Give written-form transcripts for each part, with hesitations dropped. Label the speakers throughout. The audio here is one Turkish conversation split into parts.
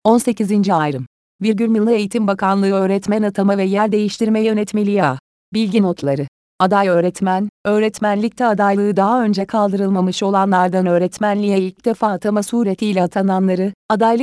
Speaker 1: 18. ayrım. Milli Eğitim Bakanlığı Öğretmen Atama ve Yer Değiştirme Yönetmeliği A. Bilgi notları. Aday öğretmen, öğretmenlikte adaylığı daha önce kaldırılmamış olanlardan öğretmenliğe ilk defa atama suretiyle atananları,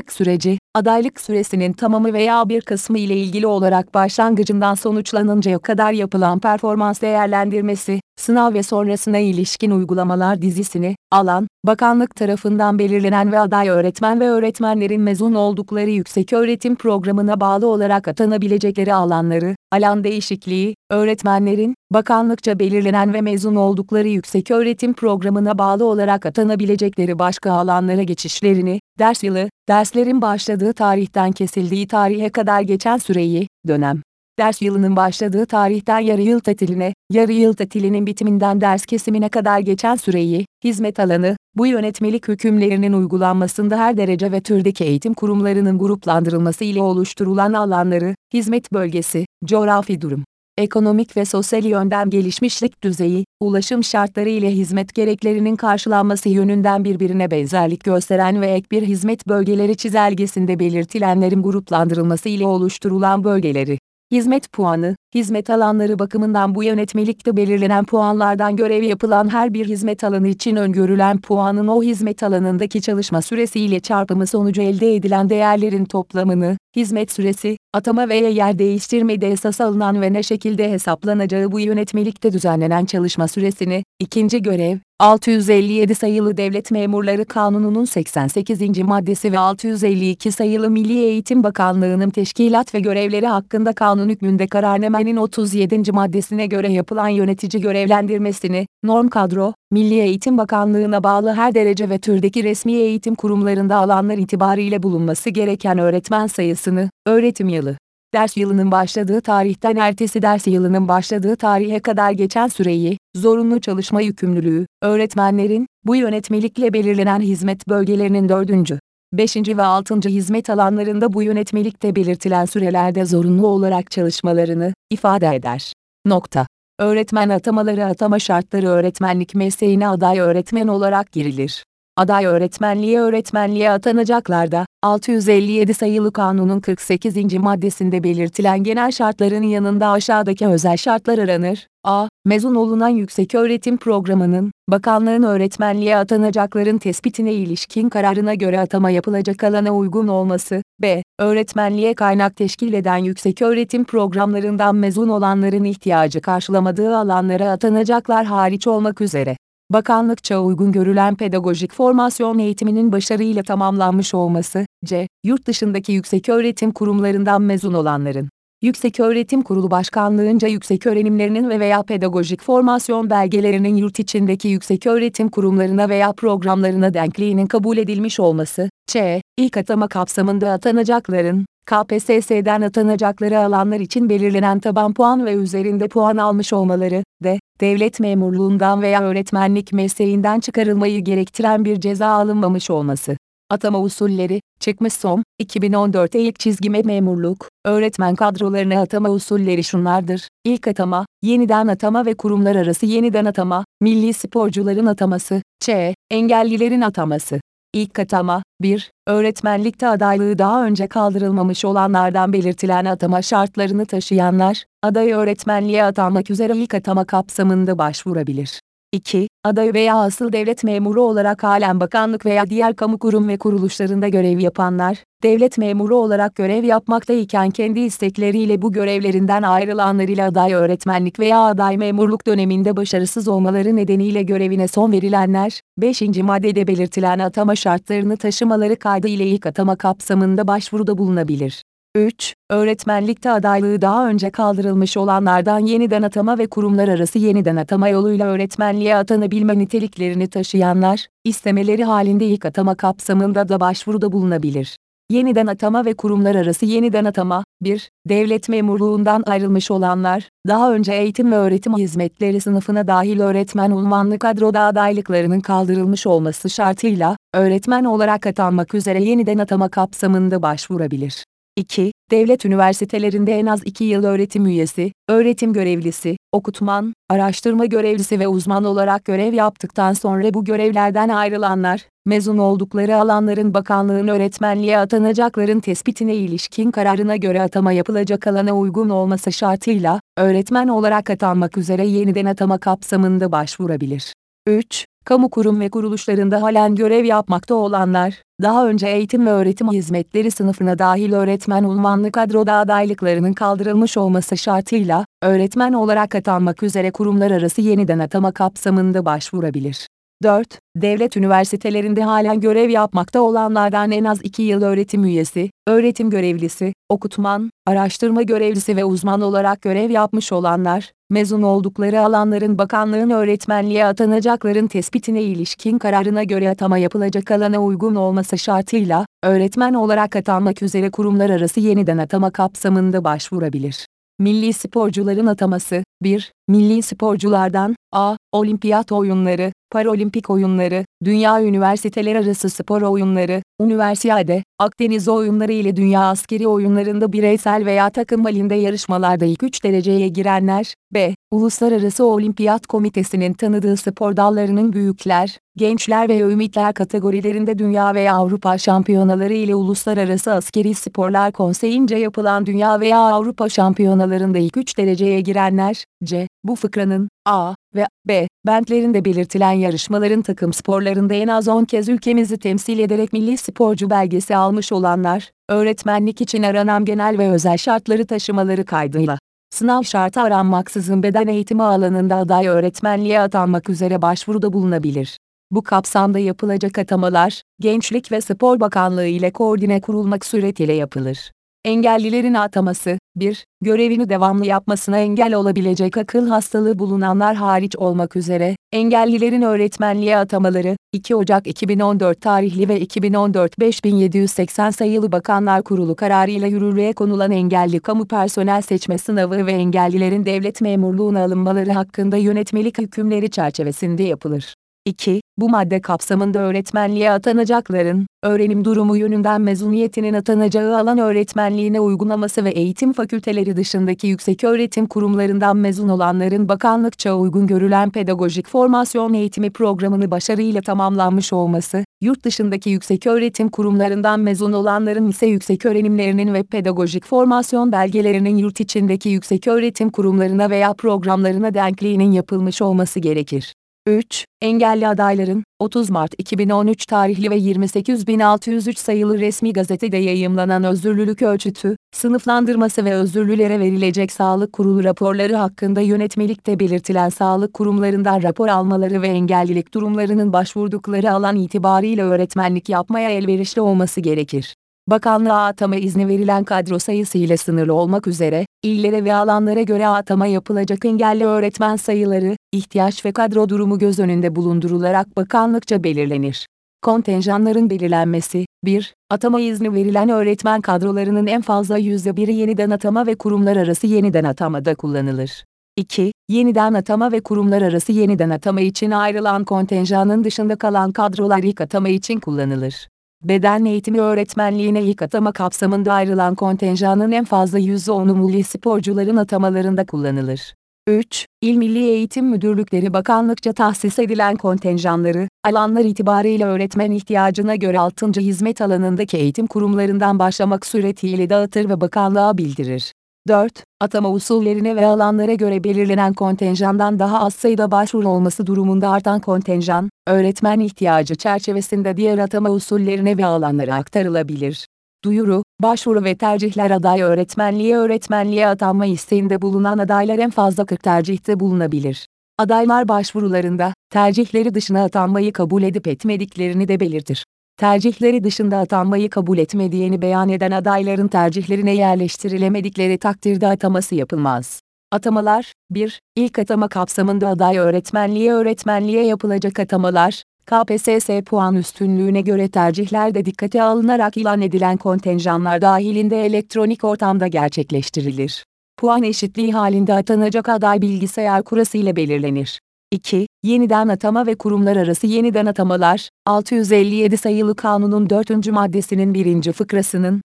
Speaker 1: adaylık süresinin tamamı veya bir kısmı ile ilgili olarak başlangıcından sonuçlanıncaya kadar yapılan performans değerlendirmesi, sınav ve sonrasına ilişkin uygulamalar dizisini alan, bakanlık tarafından belirlenen ve aday öğretmen ve öğretmenlerin mezun oldukları yükseköğretim programına bağlı olarak atanabilecekleri alanları, alan değişikliği, öğretmenlerin, bakanlıkça belirlenen ve mezun oldukları yükseköğretim programına bağlı olarak atanabilecekleri başka alanlara geçişlerini, ders yılı, derslerin başladığı tarihten kesildiği tarihe kadar geçen süreyi, dönem. Ders yılının başladığı tarihten yarı yıl tatiline, yarı yıl tatilinin bitiminden ders kesimine kadar geçen süreyi, hizmet alanı, bu yönetmelik hükümlerinin uygulanmasında her derece ve türdeki eğitim kurumlarının gruplandırılması ile oluşturulan alanları, hizmet bölgesi, coğrafi durum, ekonomik ve sosyal yönden gelişmişlik düzeyi, ulaşım şartları ile hizmet gereklerinin karşılanması yönünden birbirine benzerlik gösteren ve ek bir hizmet bölgeleri çizelgesinde belirtilenlerin gruplandırılması ile oluşturulan bölgeleri. Hizmet puanı, hizmet alanları bakımından bu yönetmelikte belirlenen puanlardan görev yapılan her bir hizmet alanı için öngörülen puanın o hizmet alanındaki çalışma süresiyle çarpımı sonucu elde edilen değerlerin toplamını, hizmet süresi, atama veya yer değiştirmede esas alınan ve ne şekilde hesaplanacağı bu yönetmelikte düzenlenen çalışma süresini, ikinci görev, 657 sayılı Devlet Memurları Kanunu'nun 88. maddesi ve 652 sayılı Milli Eğitim Bakanlığı'nın teşkilat ve görevleri hakkında kanun hükmünde kararnamenin 37. maddesine göre yapılan yönetici görevlendirmesini, norm kadro, Milli Eğitim Bakanlığı'na bağlı her derece ve türdeki resmi eğitim kurumlarında alanlar itibariyle bulunması gereken öğretmen sayısını, öğretim yılı, ders yılının başladığı tarihten ertesi ders yılının başladığı tarihe kadar geçen süreyi, zorunlu çalışma yükümlülüğü, öğretmenlerin, bu yönetmelikle belirlenen hizmet bölgelerinin 4. 5. ve 6. hizmet alanlarında bu yönetmelikte belirtilen sürelerde zorunlu olarak çalışmalarını ifade eder. Öğretmen atamaları atama şartları öğretmenlik mesleğine aday öğretmen olarak girilir. Aday öğretmenliğe atanacaklarda, 657 sayılı Kanunun 48. maddesinde belirtilen genel şartların yanında aşağıdaki özel şartlar aranır. A. Mezun olunan yükseköğretim programının, bakanlığın öğretmenliğe atanacakların tespitine ilişkin kararına göre atama yapılacak alana uygun olması. B. Öğretmenliğe kaynak teşkil eden yükseköğretim programlarından mezun olanların ihtiyacı karşılamadığı alanlara atanacaklar hariç olmak üzere, bakanlıkça uygun görülen pedagojik formasyon eğitiminin başarıyla tamamlanmış olması. C. Yurt dışındaki yükseköğretim kurumlarından mezun olanların, Yükseköğretim Kurulu Başkanlığınca yükseköğrenimlerinin ve veya pedagojik formasyon belgelerinin yurt içindeki yükseköğretim kurumlarına veya programlarına denkliğinin kabul edilmiş olması. Ç. İlk atama kapsamında atanacakların, KPSS'den atanacakları alanlar için belirlenen taban puan ve üzerinde puan almış olmaları. D. Devlet memurluğundan veya öğretmenlik mesleğinden çıkarılmayı gerektiren bir ceza alınmamış olması. Atama usulleri, çıkmış som, 2014 ilk çizgime memurluk, öğretmen kadrolarına atama usulleri şunlardır. İlk atama, yeniden atama ve kurumlar arası yeniden atama, milli sporcuların ataması, ç. Engellilerin ataması. İlk atama, 1. Öğretmenlikte adaylığı daha önce kaldırılmamış olanlardan belirtilen atama şartlarını taşıyanlar, aday öğretmenliğe atanmak üzere ilk atama kapsamında başvurabilir. 2. Aday veya asıl devlet memuru olarak halen bakanlık veya diğer kamu kurum ve kuruluşlarında görev yapanlar, devlet memuru olarak görev yapmaktayken kendi istekleriyle bu görevlerinden ayrılanlar ile aday öğretmenlik veya aday memurluk döneminde başarısız olmaları nedeniyle görevine son verilenler, 5. maddede belirtilen atama şartlarını taşımaları kaydıyla ilk atama kapsamında başvuruda bulunabilir. 3. Öğretmenlikte adaylığı daha önce kaldırılmış olanlardan yeniden atama ve kurumlar arası yeniden atama yoluyla öğretmenliğe atanabilme niteliklerini taşıyanlar, istemeleri halinde ilk atama kapsamında da başvuruda bulunabilir. Yeniden atama ve kurumlar arası yeniden atama. 1. Devlet memurluğundan ayrılmış olanlar, daha önce eğitim ve öğretim hizmetleri sınıfına dahil öğretmen unvanlı kadroda adaylıklarının kaldırılmış olması şartıyla, öğretmen olarak atanmak üzere yeniden atama kapsamında başvurabilir. 2. devlet üniversitelerinde en az 2 yıl öğretim üyesi, öğretim görevlisi, okutman, araştırma görevlisi ve uzman olarak görev yaptıktan sonra bu görevlerden ayrılanlar, mezun oldukları alanların bakanlığın öğretmenliğe atanacakların tespitine ilişkin kararına göre atama yapılacak alana uygun olması şartıyla, öğretmen olarak atanmak üzere yeniden atama kapsamında başvurabilir. 3. Kamu kurum ve kuruluşlarında halen görev yapmakta olanlar, daha önce eğitim ve öğretim hizmetleri sınıfına dahil öğretmen unvanlı kadroda adaylıklarının kaldırılmış olması şartıyla, öğretmen olarak atanmak üzere kurumlar arası yeniden atama kapsamında başvurabilir. 4. Devlet üniversitelerinde halen görev yapmakta olanlardan en az 2 yıl öğretim üyesi, öğretim görevlisi, okutman, araştırma görevlisi ve uzman olarak görev yapmış olanlar, mezun oldukları alanların bakanlığın öğretmenliğe atanacakların tespitine ilişkin kararına göre atama yapılacak alana uygun olması şartıyla, öğretmen olarak atanmak üzere kurumlar arası yeniden atama kapsamında başvurabilir. Milli sporcuların ataması. 1. Milli sporculardan a. Olimpiyat oyunları, Paralimpik oyunları, Dünya Üniversiteler Arası Spor Oyunları, Üniversiade, Akdeniz Oyunları ile Dünya Askeri Oyunlarında bireysel veya takım halinde yarışmalarda ilk 3 dereceye girenler, b. Uluslararası Olimpiyat Komitesi'nin tanıdığı spor dallarının büyükler, gençler ve ümitler kategorilerinde dünya veya Avrupa şampiyonaları ile Uluslararası Askeri Sporlar Konseyi'nce yapılan dünya veya Avrupa şampiyonalarında ilk 3 dereceye girenler, c. Bu fıkranın a ve b. bentlerinde belirtilen yarışmaların takım sporlarında en az 10 kez ülkemizi temsil ederek milli sporcu belgesi almış olanlar, öğretmenlik için aranan genel ve özel şartları taşımaları kaydıyla, sınav şartı aranmaksızın beden eğitimi alanında aday öğretmenliğe atanmak üzere başvuruda bulunabilir. Bu kapsamda yapılacak atamalar, Gençlik ve Spor Bakanlığı ile koordine kurulmak suretiyle yapılır. Engellilerin ataması. 1. Görevini devamlı yapmasına engel olabilecek akıl hastalığı bulunanlar hariç olmak üzere, engellilerin öğretmenliğe atamaları, 2 Ocak 2014 tarihli ve 2014-5780 sayılı Bakanlar Kurulu kararıyla yürürlüğe konulan engelli kamu personel seçme sınavı ve engellilerin devlet memurluğuna alınmaları hakkında yönetmelik hükümleri çerçevesinde yapılır. 2. Bu madde kapsamında öğretmenliğe atanacakların, öğrenim durumu yönünden mezuniyetinin atanacağı alan öğretmenliğine uygulaması ve eğitim fakülteleri dışındaki yükseköğretim kurumlarından mezun olanların bakanlıkça uygun görülen pedagojik formasyon eğitimi programını başarıyla tamamlanmış olması, yurt dışındaki yükseköğretim kurumlarından mezun olanların ise yükseköğrenimlerinin ve pedagojik formasyon belgelerinin yurt içindeki yükseköğretim kurumlarına veya programlarına denkliğinin yapılmış olması gerekir. 3. Engelli adayların, 30 Mart 2013 tarihli ve 28.603 sayılı resmi gazetede yayımlanan özürlülük ölçütü, sınıflandırması ve özürlülere verilecek sağlık kurulu raporları hakkında yönetmelikte belirtilen sağlık kurumlarından rapor almaları ve engellilik durumlarının başvurdukları alan itibariyle öğretmenlik yapmaya elverişli olması gerekir. Bakanlığa atama izni verilen kadro sayısı ile sınırlı olmak üzere, illere ve alanlara göre atama yapılacak engelli öğretmen sayıları, ihtiyaç ve kadro durumu göz önünde bulundurularak bakanlıkça belirlenir. Kontenjanların belirlenmesi. 1. Atama izni verilen öğretmen kadrolarının en fazla %1'i yeniden atama ve kurumlar arası yeniden atamada kullanılır. 2. Yeniden atama ve kurumlar arası yeniden atama için ayrılan kontenjanın dışında kalan kadrolar ilk atama için kullanılır. Beden eğitimi öğretmenliğine ilk atama kapsamında ayrılan kontenjanın en fazla %10'u milli sporcuların atamalarında kullanılır. 3. İl Milli Eğitim Müdürlükleri bakanlıkça tahsis edilen kontenjanları, alanlar itibariyle öğretmen ihtiyacına göre 6. hizmet alanındaki eğitim kurumlarından başlamak suretiyle dağıtır ve bakanlığa bildirir. 4. Atama usullerine ve alanlara göre belirlenen kontenjandan daha az sayıda başvuru olması durumunda artan kontenjan, öğretmen ihtiyacı çerçevesinde diğer atama usullerine ve alanlara aktarılabilir. Duyuru, başvuru ve tercihler aday öğretmenliğe atanma isteğinde bulunan adaylar en fazla 40 tercihte bulunabilir. Adaylar başvurularında, tercihleri dışına atanmayı kabul edip etmediklerini de belirtir. Tercihleri dışında atanmayı kabul etmediğini beyan eden adayların tercihlerine yerleştirilemedikleri takdirde ataması yapılmaz. Atamalar. 1. İlk atama kapsamında aday öğretmenliğe yapılacak atamalar, KPSS puan üstünlüğüne göre tercihlerde dikkate alınarak ilan edilen kontenjanlar dahilinde elektronik ortamda gerçekleştirilir. Puan eşitliği halinde atanacak aday bilgisayar kurası ile belirlenir. 2. Yeniden atama ve kurumlar arası yeniden atamalar, 657 sayılı Kanunun 4. maddesinin 1. fıkrasının a.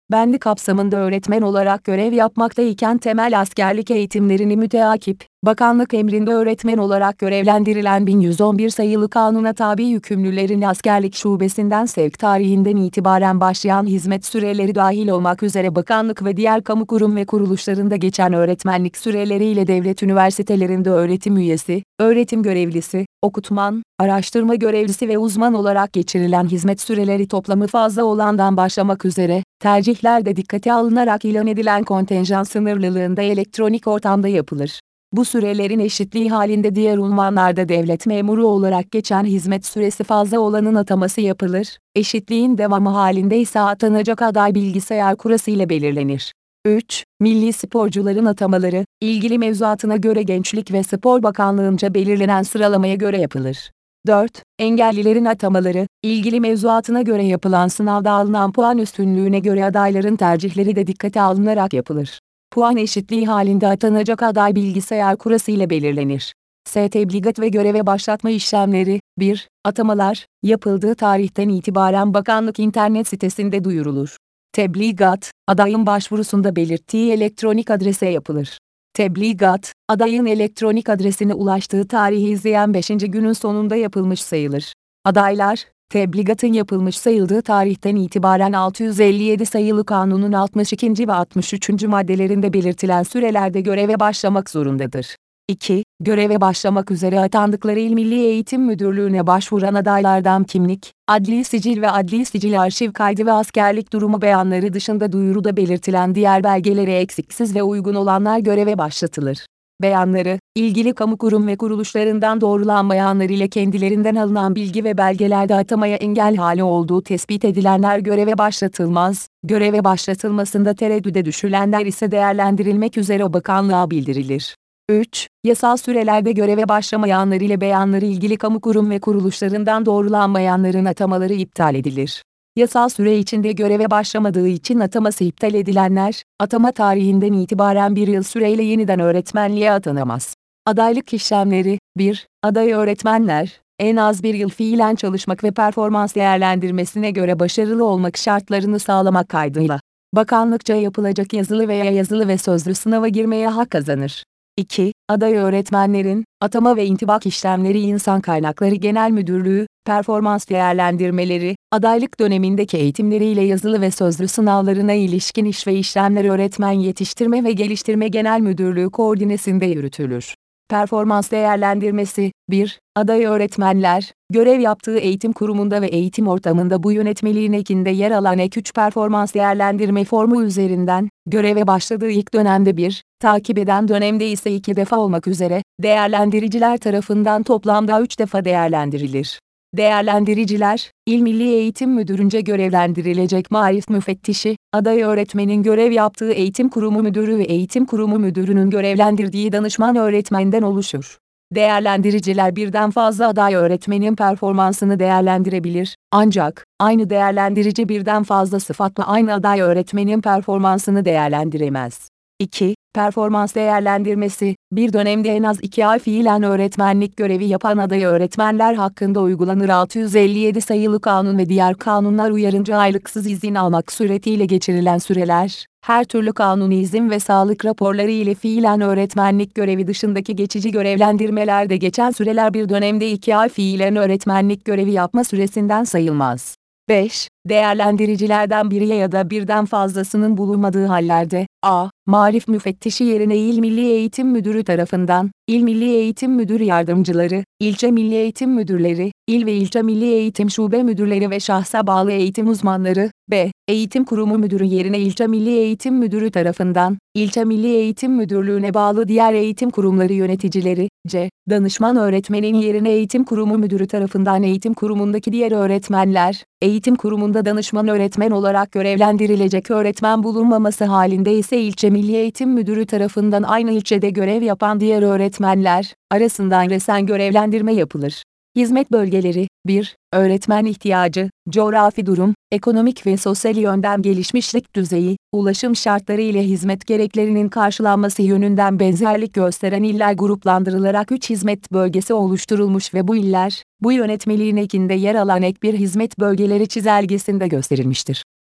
Speaker 1: benlik kapsamında öğretmen olarak görev yapmaktayken temel askerlik eğitimlerini müteakip, bakanlık emrinde öğretmen olarak görevlendirilen 1111 sayılı kanuna tabi yükümlülerin askerlik şubesinden sevk tarihinden itibaren başlayan hizmet süreleri dahil olmak üzere bakanlık ve diğer kamu kurum ve kuruluşlarında geçen öğretmenlik süreleriyle devlet üniversitelerinde öğretim üyesi, öğretim görevlisi, okutman, araştırma görevlisi ve uzman olarak geçirilen hizmet süreleri toplamı fazla olandan başlamak üzere, tercihler de dikkate alınarak ilan edilen kontenjan sınırlılığında elektronik ortamda yapılır. Bu sürelerin eşitliği halinde diğer unvanlarda devlet memuru olarak geçen hizmet süresi fazla olanın ataması yapılır, eşitliğin devamı halinde ise atanacak aday bilgisayar kurası ile belirlenir. 3. Milli sporcuların atamaları, ilgili mevzuatına göre Gençlik ve Spor Bakanlığı'nca belirlenen sıralamaya göre yapılır. 4. Engellilerin atamaları, ilgili mevzuatına göre yapılan sınavda alınan puan üstünlüğüne göre adayların tercihleri de dikkate alınarak yapılır. Puan eşitliği halinde atanacak aday bilgisayar kurası ile belirlenir. Tebligat ve göreve başlatma işlemleri, 1. Atamalar, yapıldığı tarihten itibaren bakanlık internet sitesinde duyurulur. Tebligat, adayın başvurusunda belirttiği elektronik adrese yapılır. Tebligat, adayın elektronik adresine ulaştığı tarihi izleyen 5. günün sonunda yapılmış sayılır. Adaylar, tebligatın yapılmış sayıldığı tarihten itibaren 657 sayılı kanunun 62. ve 63. maddelerinde belirtilen sürelerde göreve başlamak zorundadır. 2. Göreve başlamak üzere atandıkları İl Milli Eğitim Müdürlüğü'ne başvuran adaylardan kimlik, adli sicil ve adli sicil arşiv kaydı ve askerlik durumu beyanları dışında duyuruda belirtilen diğer belgelere eksiksiz ve uygun olanlar göreve başlatılır. Beyanları, ilgili kamu kurum ve kuruluşlarından doğrulanmayanlar ile kendilerinden alınan bilgi ve belgelerde atamaya engel hali olduğu tespit edilenler göreve başlatılmaz, göreve başlatılmasında tereddüde düşülenler ise değerlendirilmek üzere o bakanlığa bildirilir. 3. Yasal sürelerde göreve başlamayanlar ile beyanları ilgili kamu kurum ve kuruluşlarından doğrulanmayanların atamaları iptal edilir. Yasal süre içinde göreve başlamadığı için ataması iptal edilenler, atama tarihinden itibaren bir yıl süreyle yeniden öğretmenliğe atanamaz. Adaylık işlemleri, 1. Aday öğretmenler, en az bir yıl fiilen çalışmak ve performans değerlendirmesine göre başarılı olmak şartlarını sağlamak kaydıyla, bakanlıkça yapılacak yazılı veya yazılı ve sözlü sınava girmeye hak kazanır. 2. Aday öğretmenlerin, atama ve intibak işlemleri İnsan Kaynakları Genel Müdürlüğü, performans değerlendirmeleri, adaylık dönemindeki eğitimleriyle yazılı ve sözlü sınavlarına ilişkin iş ve işlemler Öğretmen Yetiştirme ve Geliştirme Genel Müdürlüğü koordinesinde yürütülür. Performans değerlendirmesi, 1. Aday öğretmenler, görev yaptığı eğitim kurumunda ve eğitim ortamında bu yönetmeliğin ekinde yer alan ek 3 performans değerlendirme formu üzerinden, göreve başladığı ilk dönemde 1, takip eden dönemde ise 2 defa olmak üzere, değerlendiriciler tarafından toplamda 3 defa değerlendirilir. Değerlendiriciler, İl Milli Eğitim Müdürünce görevlendirilecek marif müfettişi, aday öğretmenin görev yaptığı eğitim kurumu müdürü ve eğitim kurumu müdürünün görevlendirdiği danışman öğretmenden oluşur. Değerlendiriciler birden fazla aday öğretmenin performansını değerlendirebilir, ancak, aynı değerlendirici birden fazla sıfatla aynı aday öğretmenin performansını değerlendiremez. 2. Performans değerlendirmesi, bir dönemde en az 2 ay fiilen öğretmenlik görevi yapan aday öğretmenler hakkında uygulanır. 657 sayılı kanun ve diğer kanunlar uyarınca aylıksız izin almak suretiyle geçirilen süreler, her türlü kanuni izin ve sağlık raporları ile fiilen öğretmenlik görevi dışındaki geçici görevlendirmelerde geçen süreler bir dönemde 2 ay fiilen öğretmenlik görevi yapma süresinden sayılmaz. 5. Değerlendiricilerden biri ya da birden fazlasının bulunmadığı hallerde, a. Marif müfettişi yerine İl Milli Eğitim Müdürü tarafından, İl Milli Eğitim Müdürü Yardımcıları, İlçe Milli Eğitim Müdürleri, İl ve İlçe Milli Eğitim Şube Müdürleri ve şahsa bağlı eğitim uzmanları, b. Eğitim Kurumu Müdürü yerine İlçe Milli Eğitim Müdürü tarafından, İlçe Milli Eğitim Müdürlüğü'ne bağlı diğer eğitim kurumları yöneticileri, c. Danışman öğretmenin yerine Eğitim Kurumu Müdürü tarafından eğitim kurumundaki diğer öğretmenler, eğitim kurumunda danışman öğretmen olarak görevlendirilecek öğretmen bulunmaması halinde ise İlçe Milli Eğitim Müdürü tarafından aynı ilçede görev yapan diğer öğretmenler arasından resen görevlendirme yapılır. Hizmet bölgeleri, 1. Öğretmen ihtiyacı, coğrafi durum, ekonomik ve sosyal yönden gelişmişlik düzeyi, ulaşım şartları ile hizmet gereklerinin karşılanması yönünden benzerlik gösteren iller gruplandırılarak 3 hizmet bölgesi oluşturulmuş ve bu iller, bu yönetmeliğin ekinde yer alan ek bir hizmet bölgeleri çizelgesinde gösterilmiştir.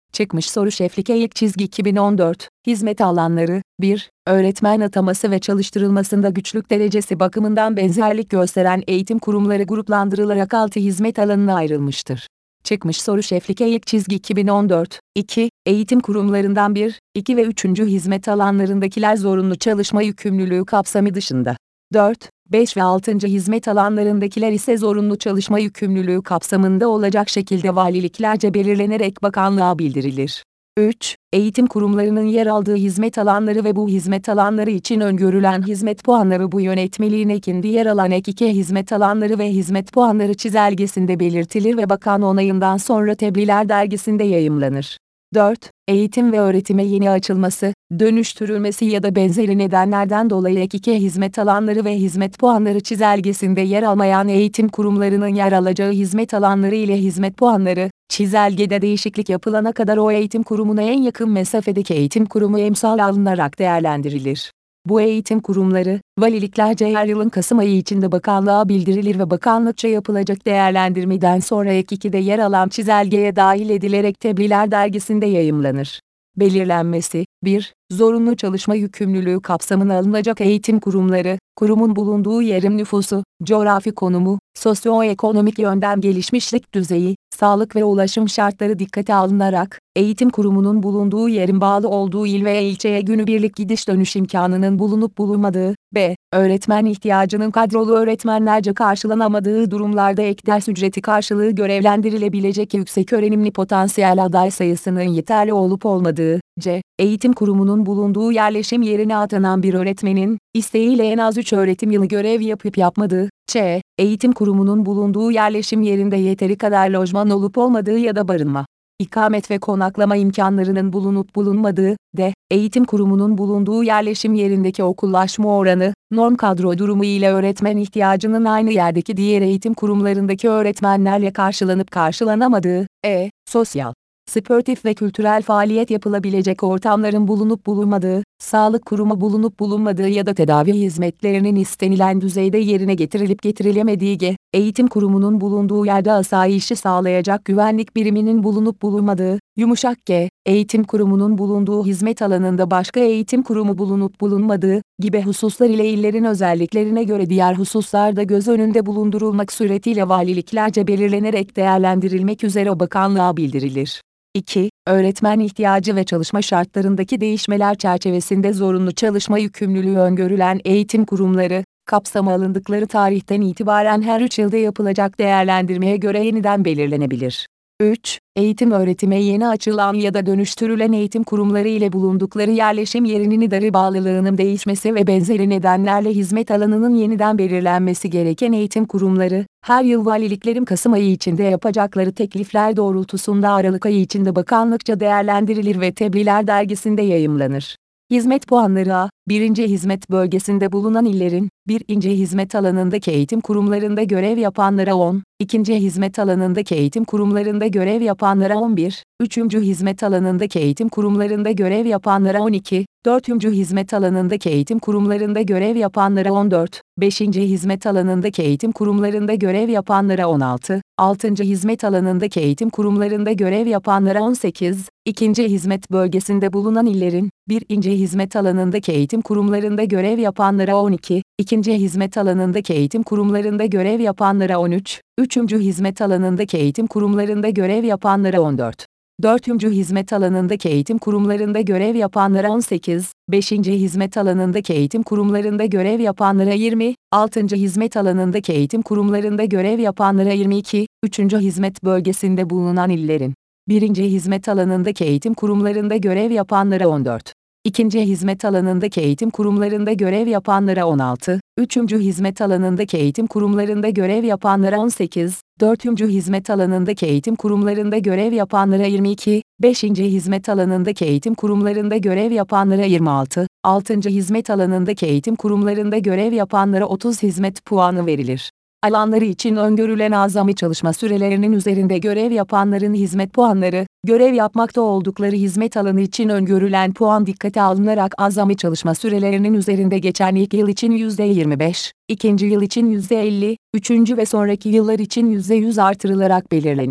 Speaker 1: Çıkmış soru Şeflik Eğik çizgi 2014, hizmet alanları, 1, öğretmen ataması ve çalıştırılmasında güçlük derecesi bakımından benzerlik gösteren eğitim kurumları gruplandırılarak 6 hizmet alanına ayrılmıştır. Çıkmış soru Şeflik Eğik çizgi 2014, 2, eğitim kurumlarından 1, 2 ve 3. hizmet alanlarındakiler zorunlu çalışma yükümlülüğü kapsamı dışında. 4, 5 ve 6. hizmet alanlarındakiler ise zorunlu çalışma yükümlülüğü kapsamında olacak şekilde valiliklerce belirlenerek bakanlığa bildirilir. 3. Eğitim kurumlarının yer aldığı hizmet alanları ve bu hizmet alanları için öngörülen hizmet puanları bu yönetmeliğin ekinde yer alan ek 2 hizmet alanları ve hizmet puanları çizelgesinde belirtilir ve bakan onayından sonra Tebliğler dergisinde yayımlanır. 4. Eğitim ve öğretime yeni açılması, dönüştürülmesi ya da benzeri nedenlerden dolayı ek 2 hizmet alanları ve hizmet puanları çizelgesinde yer almayan eğitim kurumlarının yer alacağı hizmet alanları ile hizmet puanları, çizelgede değişiklik yapılana kadar o eğitim kurumuna en yakın mesafedeki eğitim kurumu emsal alınarak değerlendirilir. Bu eğitim kurumları, valiliklerce her yılın Kasım ayı içinde bakanlığa bildirilir ve bakanlıkça yapılacak değerlendirmeden sonra ek 2'de yer alan çizelgeye dahil edilerek Tebliğler dergisinde yayımlanır. Belirlenmesi, 1. Zorunlu çalışma yükümlülüğü kapsamına alınacak eğitim kurumları, kurumun bulunduğu yerin nüfusu, coğrafi konumu, sosyoekonomik yönden gelişmişlik düzeyi, sağlık ve ulaşım şartları dikkate alınarak, eğitim kurumunun bulunduğu yerin bağlı olduğu il veya ilçeye günübirlik gidiş dönüş imkanının bulunup bulunmadığı, b. Öğretmen ihtiyacının kadrolu öğretmenlerce karşılanamadığı durumlarda ek ders ücreti karşılığı görevlendirilebilecek yükseköğrenimli potansiyel aday sayısının yeterli olup olmadığı, c. Eğitim kurumunun bulunduğu yerleşim yerine atanan bir öğretmenin, isteğiyle en az 3 öğretim yılı görev yapıp yapmadığı, ç. Eğitim kurumunun bulunduğu yerleşim yerinde yeteri kadar lojman olup olmadığı ya da barınma, ikamet ve konaklama imkanlarının bulunup bulunmadığı, d. Eğitim kurumunun bulunduğu yerleşim yerindeki okullaşma oranı, norm kadro durumu ile öğretmen ihtiyacının aynı yerdeki diğer eğitim kurumlarındaki öğretmenlerle karşılanıp karşılanamadığı, e. Sosyal, sportif ve kültürel faaliyet yapılabilecek ortamların bulunup bulunmadığı, sağlık kurumu bulunup bulunmadığı ya da tedavi hizmetlerinin istenilen düzeyde yerine getirilip getirilemediği g. Eğitim kurumunun bulunduğu yerde asayişi sağlayacak güvenlik biriminin bulunup bulunmadığı, yumuşak g. Eğitim kurumunun bulunduğu hizmet alanında başka eğitim kurumu bulunup bulunmadığı gibi hususlar ile illerin özelliklerine göre diğer hususlar da göz önünde bulundurulmak suretiyle valiliklerce belirlenerek değerlendirilmek üzere bakanlığa bildirilir. 2. Öğretmen ihtiyacı ve çalışma şartlarındaki değişmeler çerçevesinde zorunlu çalışma yükümlülüğü öngörülen eğitim kurumları, kapsama alındıkları tarihten itibaren her 3 yılda yapılacak değerlendirmeye göre yeniden belirlenebilir. 3. Eğitim öğretime yeni açılan ya da dönüştürülen eğitim kurumları ile bulundukları yerleşim yerinin idari bağlılığının değişmesi ve benzeri nedenlerle hizmet alanının yeniden belirlenmesi gereken eğitim kurumları, her yıl valiliklerin Kasım ayı içinde yapacakları teklifler doğrultusunda Aralık ayı içinde bakanlıkça değerlendirilir ve Tebliğler dergisinde yayımlanır. Hizmet puanları A. 1. hizmet bölgesinde bulunan illerin, 1. hizmet alanındaki eğitim kurumlarında görev yapanlara 10, 2. hizmet alanındaki eğitim kurumlarında görev yapanlara 11, 3. hizmet alanındaki eğitim kurumlarında görev yapanlara 12, 4. hizmet alanındaki eğitim kurumlarında görev yapanlara 14, 5. hizmet alanındaki eğitim kurumlarında görev yapanlara 16, 6. hizmet alanındaki eğitim kurumlarında görev yapanlara 18, 2. hizmet bölgesinde bulunan illerin, 1. hizmet alanındaki eğitim kurumlarında görev yapanlara 12, 2. hizmet alanındaki eğitim kurumlarında görev yapanlara 13, 3. hizmet alanındaki eğitim kurumlarında görev yapanlara 14. 4. hizmet alanındaki eğitim kurumlarında görev yapanlara 18, 5. hizmet alanındaki eğitim kurumlarında görev yapanlara 20, 6. hizmet alanındaki eğitim kurumlarında görev yapanlara 22, 3. hizmet bölgesinde bulunan illerin, 1. hizmet alanındaki eğitim kurumlarında görev yapanlara 14. 2. hizmet alanındaki eğitim kurumlarında görev yapanlara 16, 3. hizmet alanındaki eğitim kurumlarında görev yapanlara 18, 4. hizmet alanındaki eğitim kurumlarında görev yapanlara 22, 5. hizmet alanındaki eğitim kurumlarında görev yapanlara 26, 6. hizmet alanındaki eğitim kurumlarında görev yapanlara 30 hizmet puanı verilir. Alanları için öngörülen azami çalışma sürelerinin üzerinde görev yapanların hizmet puanları, görev yapmakta oldukları hizmet alanı için öngörülen puan dikkate alınarak azami çalışma sürelerinin üzerinde geçen ilk yıl için %25, ikinci yıl için %50, üçüncü ve sonraki yıllar için %100 artırılarak belirlenir.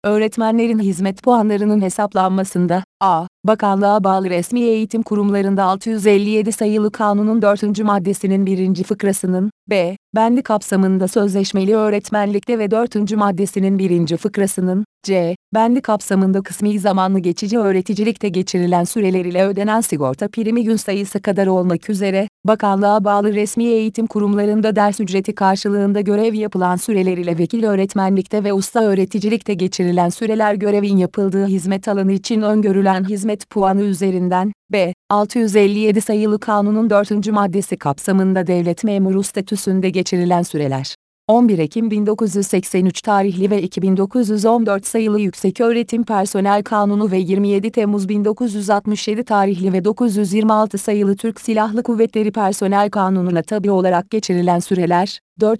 Speaker 1: Öğretmenlerin hizmet puanlarının hesaplanmasında, a. Bakanlığa bağlı resmi eğitim kurumlarında 657 sayılı Kanunun 4. maddesinin 1. fıkrasının, b. bendi kapsamında sözleşmeli öğretmenlikte ve 4. maddesinin 1. fıkrasının, c. bendi kapsamında kısmi zamanlı geçici öğreticilikte geçirilen süreler ile ödenen sigorta primi gün sayısı kadar olmak üzere, bakanlığa bağlı resmi eğitim kurumlarında ders ücreti karşılığında görev yapılan süreler ile vekil öğretmenlikte ve usta öğreticilikte geçirilen süreler görevin yapıldığı hizmet alanı için öngörülen hizmet puanı üzerinden, b. 657 sayılı Kanunun 4. maddesi kapsamında devlet memuru statüsünde geçirilen süreler. 11 Ekim 1983 tarihli ve 2914 sayılı Yükseköğretim Personel Kanunu ve 27 Temmuz 1967 tarihli ve 926 sayılı Türk Silahlı Kuvvetleri Personel Kanunu'na tabi olarak geçirilen süreler,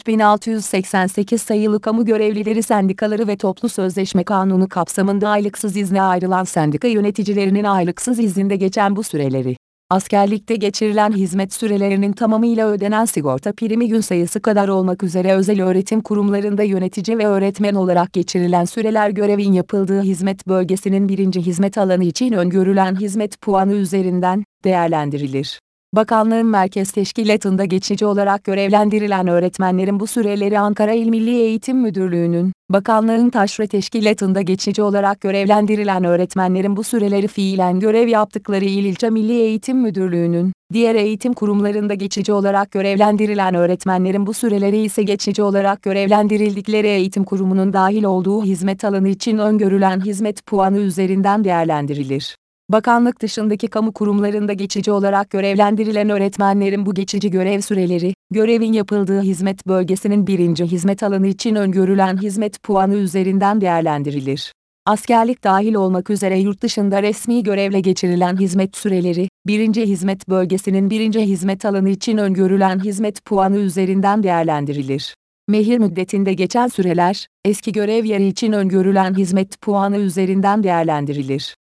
Speaker 1: 4688 sayılı Kamu Görevlileri Sendikaları ve Toplu Sözleşme Kanunu kapsamında aylıksız izne ayrılan sendika yöneticilerinin aylıksız izinde geçen bu süreleri, askerlikte geçirilen hizmet sürelerinin tamamıyla ödenen sigorta primi gün sayısı kadar olmak üzere özel öğretim kurumlarında yönetici ve öğretmen olarak geçirilen süreler görevin yapıldığı hizmet bölgesinin 1. hizmet alanı için öngörülen hizmet puanı üzerinden değerlendirilir. Bakanlığın merkez teşkilatında geçici olarak görevlendirilen öğretmenlerin bu süreleri Ankara İl Milli Eğitim Müdürlüğü'nün, bakanlığın taşra teşkilatında geçici olarak görevlendirilen öğretmenlerin bu süreleri fiilen görev yaptıkları il ilçe Milli Eğitim Müdürlüğü'nün, diğer eğitim kurumlarında geçici olarak görevlendirilen öğretmenlerin bu süreleri ise geçici olarak görevlendirildikleri eğitim kurumunun dahil olduğu hizmet alanı için öngörülen hizmet puanı üzerinden değerlendirilir. Bakanlık dışındaki kamu kurumlarında geçici olarak görevlendirilen öğretmenlerin bu geçici görev süreleri, görevin yapıldığı hizmet bölgesinin 1. hizmet alanı için öngörülen hizmet puanı üzerinden değerlendirilir. Askerlik dahil olmak üzere yurt dışında resmi görevle geçirilen hizmet süreleri, 1. hizmet bölgesinin 1. hizmet alanı için öngörülen hizmet puanı üzerinden değerlendirilir. Mehir müddetinde geçen süreler, eski görev yeri için öngörülen hizmet puanı üzerinden değerlendirilir.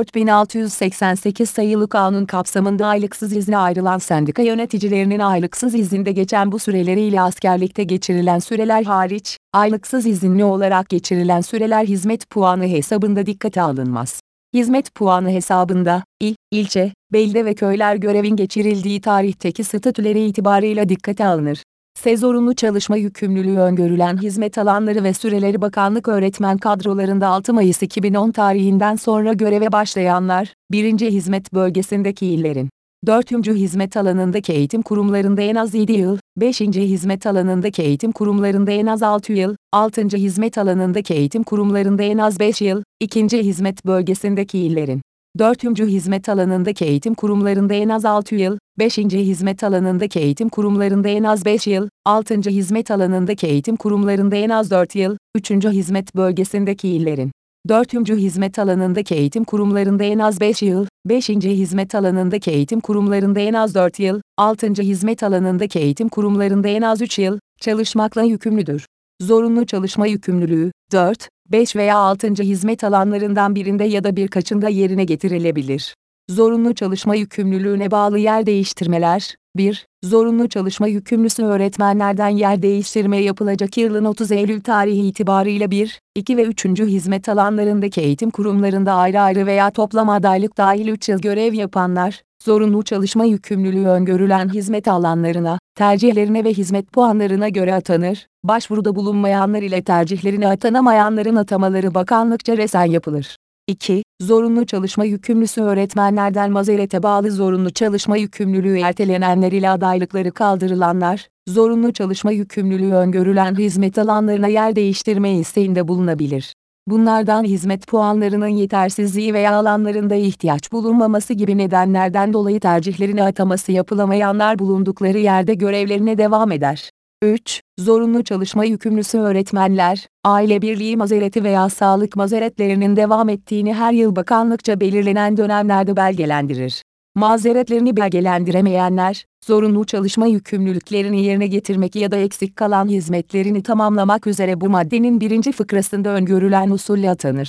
Speaker 1: 4688 sayılı kanun kapsamında aylıksız izne ayrılan sendika yöneticilerinin aylıksız izinde geçen bu süreleriyle askerlikte geçirilen süreler hariç, aylıksız izinli olarak geçirilen süreler hizmet puanı hesabında dikkate alınmaz. Hizmet puanı hesabında, il, ilçe, belde ve köyler görevin geçirildiği tarihteki statüleri itibarıyla dikkate alınır. Zorunlu çalışma yükümlülüğü öngörülen hizmet alanları ve süreleri bakanlık öğretmen kadrolarında 6 Mayıs 2010 tarihinden sonra göreve başlayanlar, 1. hizmet bölgesindeki illerin, 4. hizmet alanındaki eğitim kurumlarında en az 7 yıl, 5. hizmet alanındaki eğitim kurumlarında en az 6 yıl, 6. hizmet alanındaki eğitim kurumlarında en az 5 yıl, 2. hizmet bölgesindeki illerin, 4. hizmet alanındaki eğitim kurumlarında en az 6 yıl, 5. hizmet alanındaki eğitim kurumlarında en az 5 yıl, 6. hizmet alanındaki eğitim kurumlarında en az 4 yıl, 3. hizmet bölgesindeki illerin, 4. hizmet alanındaki eğitim kurumlarında en az 5 yıl, 5. hizmet alanındaki eğitim kurumlarında en az 4 yıl, 6. hizmet alanındaki eğitim kurumlarında en az 3 yıl, çalışmakla yükümlüdür. Zorunlu çalışma yükümlülüğü, 4, 5 veya 6. hizmet alanlarından birinde ya da birkaçında yerine getirilebilir. Zorunlu çalışma yükümlülüğüne bağlı yer değiştirmeler, 1. Zorunlu çalışma yükümlüsü öğretmenlerden yer değiştirme yapılacak yılın 30 Eylül tarihi itibarıyla 1, 2 ve 3. hizmet alanlarındaki eğitim kurumlarında ayrı ayrı veya toplam adaylık dahil 3 yıl görev yapanlar, zorunlu çalışma yükümlülüğü öngörülen hizmet alanlarına, tercihlerine ve hizmet puanlarına göre atanır, başvuruda bulunmayanlar ile tercihlerine atanamayanların atamaları bakanlıkça resen yapılır. 2. Zorunlu çalışma yükümlüsü öğretmenlerden mazerete bağlı zorunlu çalışma yükümlülüğü ertelenenler ile adaylıkları kaldırılanlar, zorunlu çalışma yükümlülüğü öngörülen hizmet alanlarına yer değiştirme isteğinde bulunabilir. Bunlardan hizmet puanlarının yetersizliği veya alanlarında ihtiyaç bulunmaması gibi nedenlerden dolayı tercihlerine ataması yapılamayanlar bulundukları yerde görevlerine devam eder. 3. Zorunlu çalışma yükümlüsü öğretmenler, aile birliği mazereti veya sağlık mazeretlerinin devam ettiğini her yıl bakanlıkça belirlenen dönemlerde belgelendirir. Mazeretlerini belgelendiremeyenler, zorunlu çalışma yükümlülüklerini yerine getirmek ya da eksik kalan hizmetlerini tamamlamak üzere bu maddenin 1. fıkrasında öngörülen usulle atanır.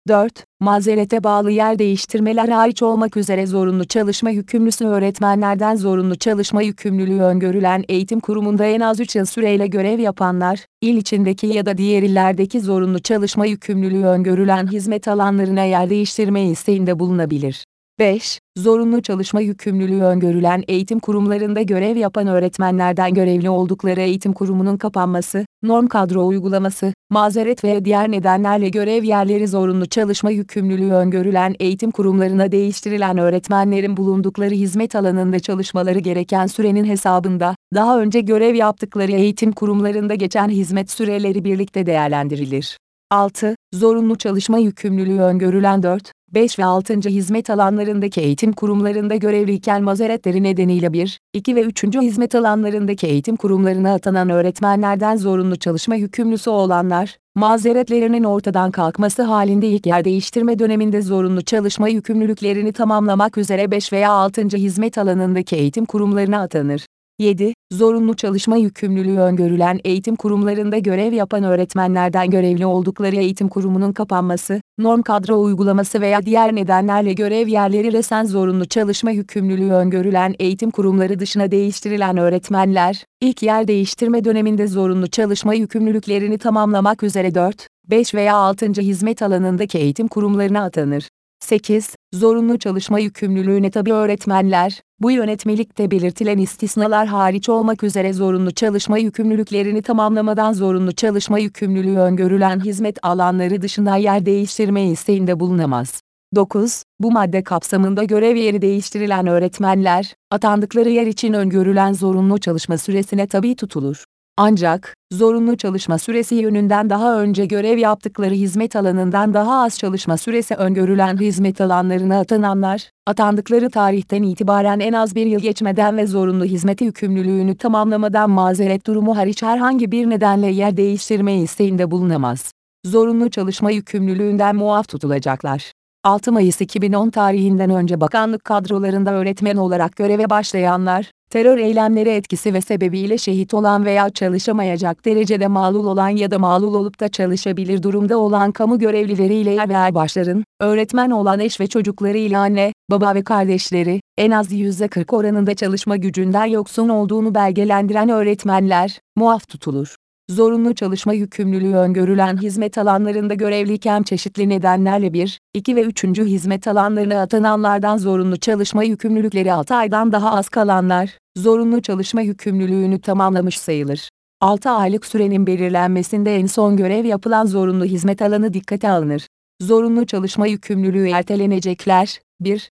Speaker 1: 4. Mazerete bağlı yer değiştirmeler hariç olmak üzere zorunlu çalışma yükümlüsü öğretmenlerden zorunlu çalışma yükümlülüğü öngörülen eğitim kurumunda en az 3 yıl süreyle görev yapanlar, il içindeki ya da diğer illerdeki zorunlu çalışma yükümlülüğü öngörülen hizmet alanlarına yer değiştirme isteğinde bulunabilir. 5. Zorunlu çalışma yükümlülüğü öngörülen eğitim kurumlarında görev yapan öğretmenlerden görevli oldukları eğitim kurumunun kapanması, norm kadro uygulaması, mazeret veya diğer nedenlerle görev yerleri zorunlu çalışma yükümlülüğü öngörülen eğitim kurumlarına değiştirilen öğretmenlerin bulundukları hizmet alanında çalışmaları gereken sürenin hesabında, daha önce görev yaptıkları eğitim kurumlarında geçen hizmet süreleri birlikte değerlendirilir. 6. Zorunlu çalışma yükümlülüğü öngörülen 4, 5 ve 6. hizmet alanlarındaki eğitim kurumlarında görevliyken mazeretleri nedeniyle 1, 2 ve 3. hizmet alanlarındaki eğitim kurumlarına atanan öğretmenlerden zorunlu çalışma yükümlüsü olanlar, mazeretlerinin ortadan kalkması halinde ilk yer değiştirme döneminde zorunlu çalışma yükümlülüklerini tamamlamak üzere 5 veya 6. hizmet alanındaki eğitim kurumlarına atanır. 7. Zorunlu çalışma yükümlülüğü öngörülen eğitim kurumlarında görev yapan öğretmenlerden görevli oldukları eğitim kurumunun kapanması, norm kadro uygulaması veya diğer nedenlerle görev yerleri resen zorunlu çalışma yükümlülüğü öngörülen eğitim kurumları dışına değiştirilen öğretmenler, ilk yer değiştirme döneminde zorunlu çalışma yükümlülüklerini tamamlamak üzere 4, 5 veya 6. hizmet alanındaki eğitim kurumlarına atanır. 8. Zorunlu çalışma yükümlülüğüne tabi öğretmenler, bu yönetmelikte belirtilen istisnalar hariç olmak üzere zorunlu çalışma yükümlülüklerini tamamlamadan zorunlu çalışma yükümlülüğü öngörülen hizmet alanları dışında yer değiştirme isteğinde bulunamaz. 9. Bu madde kapsamında görev yeri değiştirilen öğretmenler, atandıkları yer için öngörülen zorunlu çalışma süresine tabi tutulur. Ancak, zorunlu çalışma süresi yönünden daha önce görev yaptıkları hizmet alanından daha az çalışma süresi öngörülen hizmet alanlarına atananlar, atandıkları tarihten itibaren en az bir yıl geçmeden ve zorunlu hizmet yükümlülüğünü tamamlamadan mazeret durumu hariç herhangi bir nedenle yer değiştirme isteğinde bulunamaz. Zorunlu çalışma yükümlülüğünden muaf tutulacaklar. 6 Mayıs 2010 tarihinden önce bakanlık kadrolarında öğretmen olarak göreve başlayanlar, terör eylemleri etkisi ve sebebiyle şehit olan veya çalışamayacak derecede mağlul olan ya da mağlul olup da çalışabilir durumda olan kamu görevlileriyle ve erbaşların, öğretmen olan eş ve çocuklarıyla anne, baba ve kardeşleri, en az %40 oranında çalışma gücünden yoksun olduğunu belgelendiren öğretmenler, muaf tutulur. Zorunlu çalışma yükümlülüğü öngörülen hizmet alanlarında görevliyken çeşitli nedenlerle 1, 2 ve 3. hizmet alanlarına atananlardan zorunlu çalışma yükümlülükleri 6 aydan daha az kalanlar, zorunlu çalışma yükümlülüğünü tamamlamış sayılır. 6 aylık sürenin belirlenmesinde en son görev yapılan zorunlu hizmet alanı dikkate alınır. Zorunlu çalışma yükümlülüğü ertelenecekler, 1,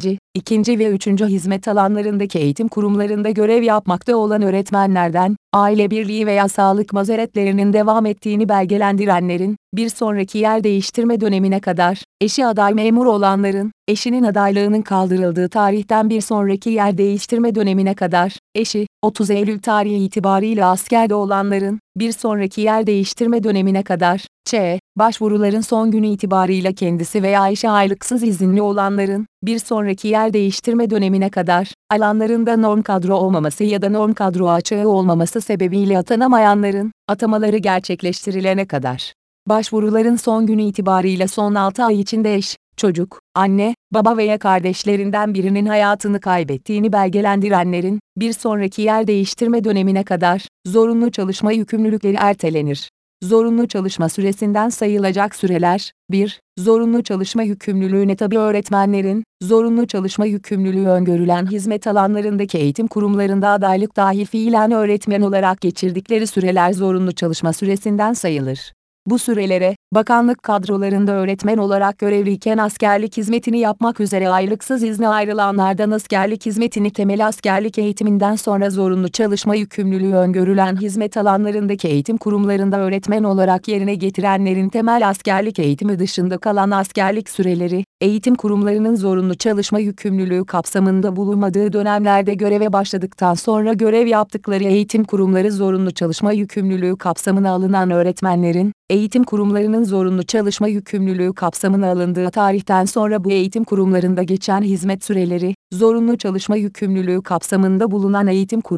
Speaker 1: 2. ve 3. hizmet alanlarındaki eğitim kurumlarında görev yapmakta olan öğretmenlerden, aile birliği veya sağlık mazeretlerinin devam ettiğini belgelendirenlerin, bir sonraki yer değiştirme dönemine kadar, eşi aday memur olanların, eşinin adaylığının kaldırıldığı tarihten bir sonraki yer değiştirme dönemine kadar, eşi, 30 Eylül tarihi itibariyle askerde olanların, bir sonraki yer değiştirme dönemine kadar, başvuruların son günü itibarıyla kendisi veya eşi aylıksız izinli olanların, bir sonraki yer değiştirme dönemine kadar, alanlarında norm kadro olmaması ya da norm kadro açığı olmaması sebebiyle atanamayanların, atamaları gerçekleştirilene kadar. Başvuruların son günü itibarıyla son 6 ay içinde eş, çocuk, anne, baba veya kardeşlerinden birinin hayatını kaybettiğini belgelendirenlerin, bir sonraki yer değiştirme dönemine kadar, zorunlu çalışma yükümlülükleri ertelenir. Zorunlu çalışma süresinden sayılacak süreler, 1. Zorunlu çalışma yükümlülüğüne tabi öğretmenlerin, zorunlu çalışma yükümlülüğü öngörülen hizmet alanlarındaki eğitim kurumlarında adaylık dahi fiilen öğretmen olarak geçirdikleri süreler zorunlu çalışma süresinden sayılır. Bu sürelere, bakanlık kadrolarında öğretmen olarak görevliyken askerlik hizmetini yapmak üzere aylıksız izne ayrılanlardan askerlik hizmetini temel askerlik eğitiminden sonra zorunlu çalışma yükümlülüğü öngörülen hizmet alanlarındaki eğitim kurumlarında öğretmen olarak yerine getirenlerin temel askerlik eğitimi dışında kalan askerlik süreleri, eğitim kurumlarının zorunlu çalışma yükümlülüğü kapsamında bulunmadığı dönemlerde göreve başladıktan sonra görev yaptıkları eğitim kurumları zorunlu çalışma yükümlülüğü kapsamına alınan öğretmenlerin, eğitim kurumlarının zorunlu çalışma yükümlülüğü kapsamına alındığı tarihten sonra bu eğitim kurumlarında geçen hizmet süreleri, zorunlu çalışma yükümlülüğü kapsamında bulunan eğitim kurum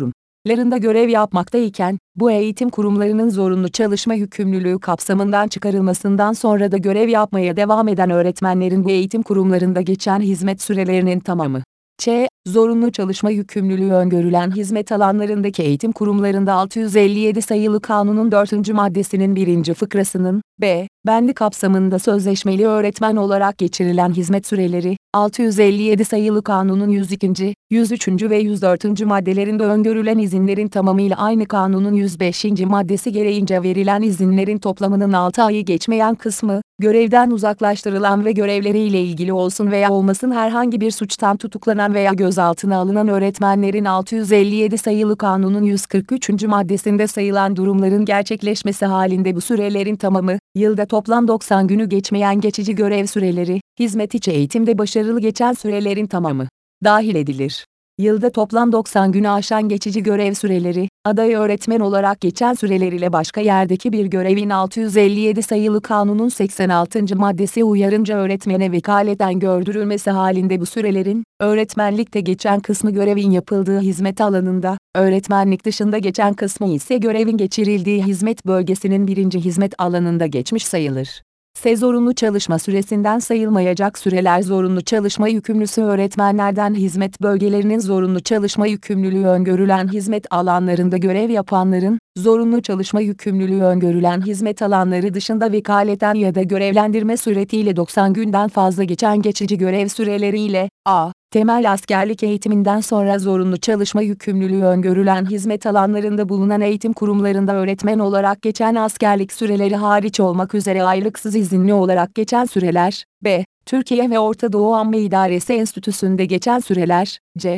Speaker 1: larında görev yapmaktayken, bu eğitim kurumlarının zorunlu çalışma yükümlülüğü kapsamından çıkarılmasından sonra da görev yapmaya devam eden öğretmenlerin bu eğitim kurumlarında geçen hizmet sürelerinin tamamı. Ç. Zorunlu çalışma yükümlülüğü öngörülen hizmet alanlarındaki eğitim kurumlarında 657 sayılı Kanunun 4. maddesinin 1. fıkrasının, b. bendi kapsamında sözleşmeli öğretmen olarak geçirilen hizmet süreleri, 657 sayılı Kanunun 102., 103. ve 104. maddelerinde öngörülen izinlerin tamamıyla aynı kanunun 105. maddesi gereğince verilen izinlerin toplamının 6 ayı geçmeyen kısmı, görevden uzaklaştırılan ve görevleriyle ilgili olsun veya olmasın herhangi bir suçtan tutuklanan veya gözaltına alınan öğretmenlerin 657 sayılı Kanunun 143. maddesinde sayılan durumların gerçekleşmesi halinde bu sürelerin tamamı, yılda toplam 90 günü geçmeyen geçici görev süreleri, hizmet içi eğitimde başarılı geçen sürelerin tamamı dahil edilir. Yılda toplam 90 günü aşan geçici görev süreleri, aday öğretmen olarak geçen süreler ile başka yerdeki bir görevin 657 sayılı Kanunun 86. maddesi uyarınca öğretmene vekaleten gördürülmesi halinde bu sürelerin, öğretmenlikte geçen kısmı görevin yapıldığı hizmet alanında, öğretmenlik dışında geçen kısmı ise görevin geçirildiği hizmet bölgesinin birinci hizmet alanında geçmiş sayılır. Zorunlu çalışma süresinden sayılmayacak süreler zorunlu çalışma yükümlüsü öğretmenlerden hizmet bölgelerinin zorunlu çalışma yükümlülüğü öngörülen hizmet alanlarında görev yapanların, zorunlu çalışma yükümlülüğü öngörülen hizmet alanları dışında vekaleten ya da görevlendirme suretiyle 90 günden fazla geçen geçici görev süreleriyle, a. temel askerlik eğitiminden sonra zorunlu çalışma yükümlülüğü öngörülen hizmet alanlarında bulunan eğitim kurumlarında öğretmen olarak geçen askerlik süreleri hariç olmak üzere aylıksız izinli olarak geçen süreler, b. Türkiye ve Orta Doğu Amme İdaresi Enstitüsü'nde geçen süreler, c.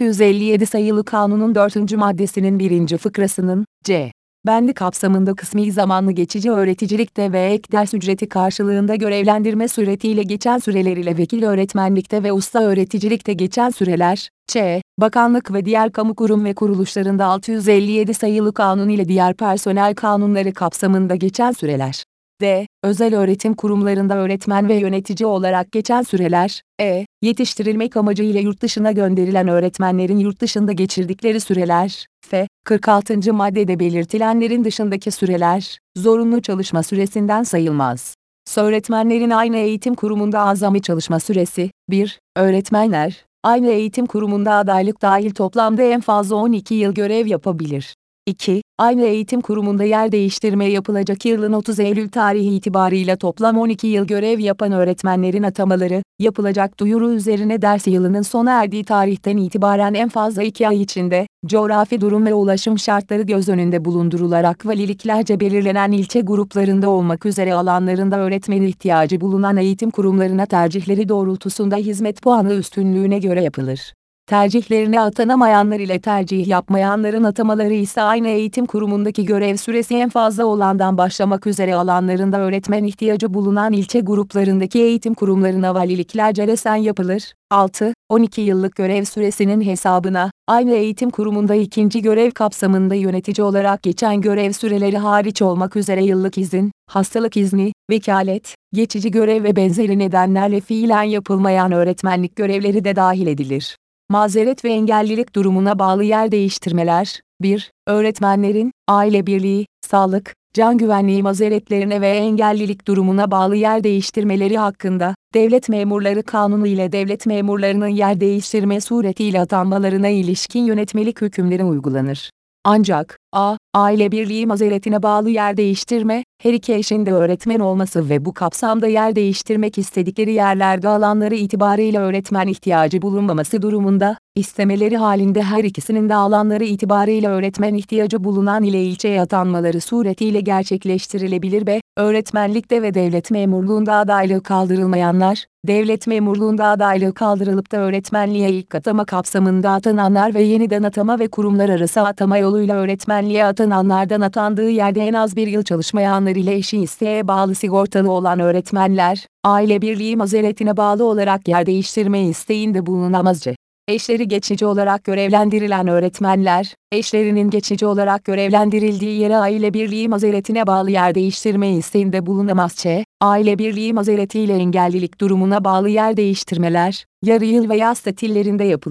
Speaker 1: 657 sayılı Kanunun 4. maddesinin 1. fıkrasının, c. bendi kapsamında kısmi zamanlı geçici öğreticilikte ve ek ders ücreti karşılığında görevlendirme suretiyle geçen süreler ile vekil öğretmenlikte ve usta öğreticilikte geçen süreler, ç. bakanlık ve diğer kamu kurum ve kuruluşlarında 657 sayılı kanun ile diğer personel kanunları kapsamında geçen süreler. D. Özel öğretim kurumlarında öğretmen ve yönetici olarak geçen süreler, yetiştirilmek amacıyla yurt dışına gönderilen öğretmenlerin yurt dışında geçirdikleri süreler, f. 46. maddede belirtilenlerin dışındaki süreler, zorunlu çalışma süresinden sayılmaz. Öğretmenlerin aynı eğitim kurumunda azami çalışma süresi, 1. Öğretmenler, aynı eğitim kurumunda adaylık dahil toplamda en fazla 12 yıl görev yapabilir. 2. Aynı eğitim kurumunda yer değiştirme yapılacak yılın 30 Eylül tarihi itibarıyla toplam 12 yıl görev yapan öğretmenlerin atamaları, yapılacak duyuru üzerine ders yılının sona erdiği tarihten itibaren en fazla 2 ay içinde, coğrafi durum ve ulaşım şartları göz önünde bulundurularak valiliklerce belirlenen ilçe gruplarında olmak üzere alanlarında öğretmen ihtiyacı bulunan eğitim kurumlarına tercihleri doğrultusunda hizmet puanı üstünlüğüne göre yapılır. Tercihlerine atanamayanlar ile tercih yapmayanların atamaları ise aynı eğitim kurumundaki görev süresi en fazla olandan başlamak üzere alanlarında öğretmen ihtiyacı bulunan ilçe gruplarındaki eğitim kurumlarına valiliklerce resen yapılır. 6. 12 yıllık görev süresinin hesabına, aynı eğitim kurumunda ikinci görev kapsamında yönetici olarak geçen görev süreleri hariç olmak üzere yıllık izin, hastalık izni, vekalet, geçici görev ve benzeri nedenlerle fiilen yapılmayan öğretmenlik görevleri de dahil edilir. Mazeret ve engellilik durumuna bağlı yer değiştirmeler, 1. Öğretmenlerin, aile birliği, sağlık, can güvenliği mazeretlerine ve engellilik durumuna bağlı yer değiştirmeleri hakkında, Devlet Memurları Kanunu ile devlet memurlarının yer değiştirme suretiyle atanmalarına ilişkin yönetmelik hükümleri uygulanır. Ancak, a. aile birliği mazeretine bağlı yer değiştirme, her iki eşin de öğretmen olması ve bu kapsamda yer değiştirmek istedikleri yerlerde alanları itibarıyla öğretmen ihtiyacı bulunmaması durumunda, istemeleri halinde her ikisinin de alanları itibarıyla öğretmen ihtiyacı bulunan ile ilçeye atanmaları suretiyle gerçekleştirilebilir ve, öğretmenlikte ve devlet memurluğunda adaylığı kaldırılmayanlar, devlet memurluğunda adaylığı kaldırılıp da öğretmenliğe ilk atama kapsamında atananlar ve yeniden atama ve kurumlar arası atama yoluyla öğretmenliğe atananlardan atandığı yerde en az bir yıl çalışmayanlar ile eşi isteğe bağlı sigortalı olan öğretmenler, aile birliği mazeretine bağlı olarak yer değiştirme isteğinde bulunamaz. Eşleri geçici olarak görevlendirilen öğretmenler, eşlerinin geçici olarak görevlendirildiği yere aile birliği mazeretine bağlı yer değiştirme isteğinde bulunamaz. Aile birliği mazeretiyle engellilik durumuna bağlı yer değiştirmeler, yarı yıl ve yaz tatillerinde yapılır.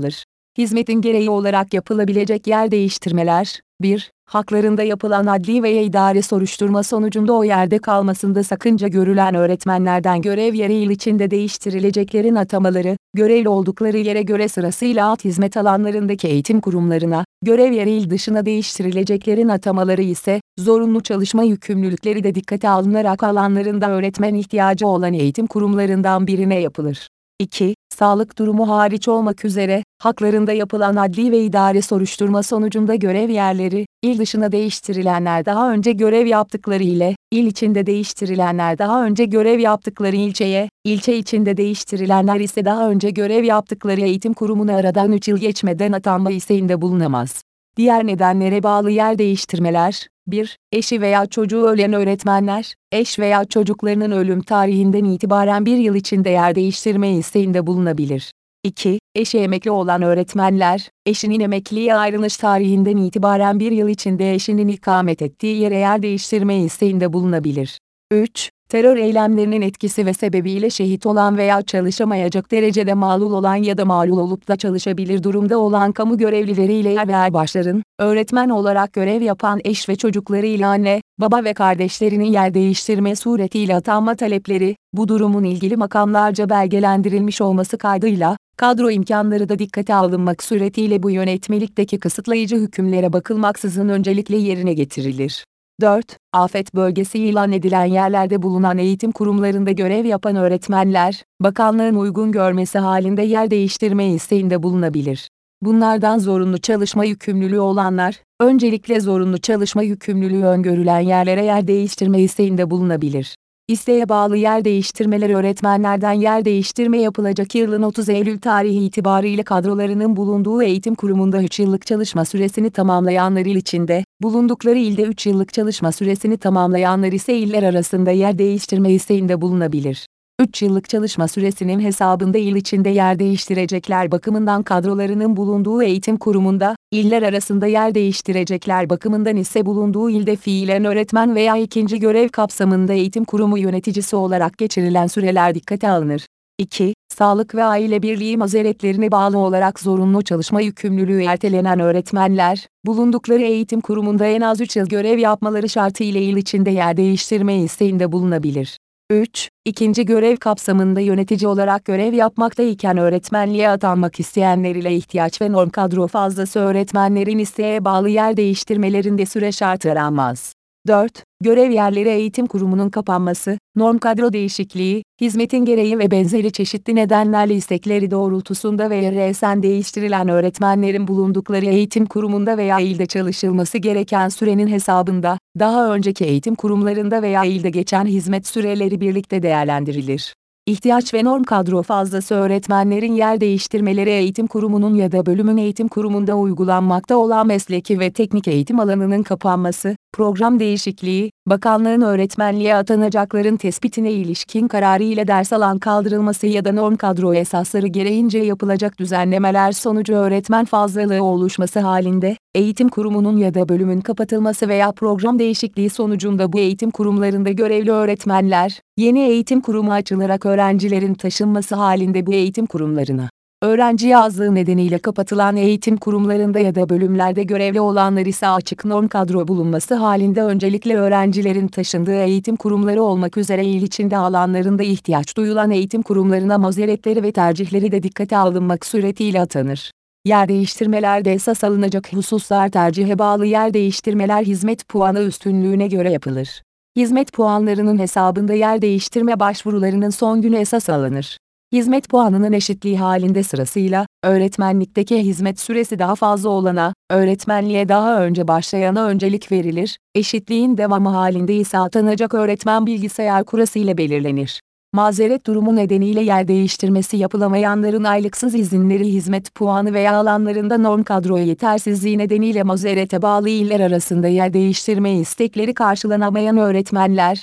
Speaker 1: Hizmetin gereği olarak yapılabilecek yer değiştirmeler: 1. Haklarında yapılan adli veya idari soruşturma sonucunda o yerde kalmasında sakınca görülen öğretmenlerden görev yeri il içinde değiştirileceklerin atamaları, görevli oldukları yere göre sırasıyla alt hizmet alanlarındaki eğitim kurumlarına, görev yeri il dışına değiştirileceklerin atamaları ise, zorunlu çalışma yükümlülükleri de dikkate alınarak alanlarında öğretmen ihtiyacı olan eğitim kurumlarından birine yapılır. 2. Sağlık durumu hariç olmak üzere, haklarında yapılan adli ve idari soruşturma sonucunda görev yerleri, il dışına değiştirilenler daha önce görev yaptıkları ile, il içinde değiştirilenler daha önce görev yaptıkları ilçeye, ilçe içinde değiştirilenler ise daha önce görev yaptıkları eğitim kurumuna aradan 3 yıl geçmeden atanma isteğinde bulunamaz. Diğer nedenlere bağlı yer değiştirmeler: 1. Eşi veya çocuğu ölen öğretmenler, eş veya çocuklarının ölüm tarihinden itibaren 1 yıl içinde yer değiştirme isteğinde bulunabilir. 2. Eşi emekli olan öğretmenler, eşinin emekliye ayrılış tarihinden itibaren 1 yıl içinde eşinin ikamet ettiği yere yer değiştirme isteğinde bulunabilir. 3. Terör eylemlerinin etkisi ve sebebiyle şehit olan veya çalışamayacak derecede mağlul olan ya da mağlul olup da çalışabilir durumda olan kamu görevlileriyle er ve erbaşların, öğretmen olarak görev yapan eş ve çocuklarıyla anne, baba ve kardeşlerinin yer değiştirme suretiyle atanma talepleri, bu durumun ilgili makamlarca belgelendirilmiş olması kaydıyla, kadro imkanları da dikkate alınmak suretiyle bu yönetmelikteki kısıtlayıcı hükümlere bakılmaksızın öncelikle yerine getirilir. 4. Afet bölgesi ilan edilen yerlerde bulunan eğitim kurumlarında görev yapan öğretmenler, bakanlığın uygun görmesi halinde yer değiştirme isteğinde bulunabilir. Bunlardan zorunlu çalışma yükümlülüğü olanlar, öncelikle zorunlu çalışma yükümlülüğü öngörülen yerlere yer değiştirme isteğinde bulunabilir. İsteğe bağlı yer değiştirmeler öğretmenlerden yer değiştirme yapılacak yılın 30 Eylül tarihi itibarıyla kadrolarının bulunduğu eğitim kurumunda 3 yıllık çalışma süresini tamamlayanlar il içinde, bulundukları ilde 3 yıllık çalışma süresini tamamlayanlar ise iller arasında yer değiştirme isteğinde bulunabilir. 3 yıllık çalışma süresinin hesabında il içinde yer değiştirecekler bakımından kadrolarının bulunduğu eğitim kurumunda, iller arasında yer değiştirecekler bakımından ise bulunduğu ilde fiilen öğretmen veya ikinci görev kapsamında eğitim kurumu yöneticisi olarak geçirilen süreler dikkate alınır. 2. Sağlık ve aile birliği mazeretlerine bağlı olarak zorunlu çalışma yükümlülüğü ertelenen öğretmenler, bulundukları eğitim kurumunda en az 3 yıl görev yapmaları şartı ile il içinde yer değiştirme isteğinde bulunabilir. 3. İkinci görev kapsamında yönetici olarak görev yapmaktayken öğretmenliğe atanmak isteyenler ile ihtiyaç ve norm kadro fazlası öğretmenlerin isteğe bağlı yer değiştirmelerinde süre şartı aranmaz. 4. Görev yerleri eğitim kurumunun kapanması, norm kadro değişikliği, hizmetin gereği ve benzeri çeşitli nedenlerle istekleri doğrultusunda veya resen değiştirilen öğretmenlerin bulundukları eğitim kurumunda veya ilde çalışılması gereken sürenin hesabında, daha önceki eğitim kurumlarında veya ilde geçen hizmet süreleri birlikte değerlendirilir. İhtiyaç ve norm kadro fazlası öğretmenlerin yer değiştirmeleri eğitim kurumunun ya da bölümün eğitim kurumunda uygulanmakta olan mesleki ve teknik eğitim alanının kapanması, program değişikliği, bakanlığın öğretmenliğe atanacakların tespitine ilişkin kararı ile ders alan kaldırılması ya da norm kadro esasları gereğince yapılacak düzenlemeler sonucu öğretmen fazlalığı oluşması halinde, eğitim kurumunun ya da bölümün kapatılması veya program değişikliği sonucunda bu eğitim kurumlarında görevli öğretmenler, yeni eğitim kurumu açılarak öğrencilerin taşınması halinde bu eğitim kurumlarına, öğrenci yazlığı nedeniyle kapatılan eğitim kurumlarında ya da bölümlerde görevli olanlar ise açık norm kadro bulunması halinde öncelikle öğrencilerin taşındığı eğitim kurumları olmak üzere il içinde alanlarında ihtiyaç duyulan eğitim kurumlarına mazeretleri ve tercihleri de dikkate alınmak suretiyle atanır. Yer değiştirmelerde esas alınacak hususlar tercihe bağlı yer değiştirmeler hizmet puanı üstünlüğüne göre yapılır. Hizmet puanlarının hesabında yer değiştirme başvurularının son günü esas alınır. Hizmet puanının eşitliği halinde sırasıyla, öğretmenlikteki hizmet süresi daha fazla olana, öğretmenliğe daha önce başlayana öncelik verilir, eşitliğin devamı halinde ise atanacak öğretmen bilgisayar kurası ile belirlenir. Mazeret durumu nedeniyle yer değiştirmesi yapılamayanların aylıksız izinleri hizmet puanı veya alanlarında norm kadro yetersizliği nedeniyle mazerete bağlı iller arasında yer değiştirme istekleri karşılanamayan öğretmenler,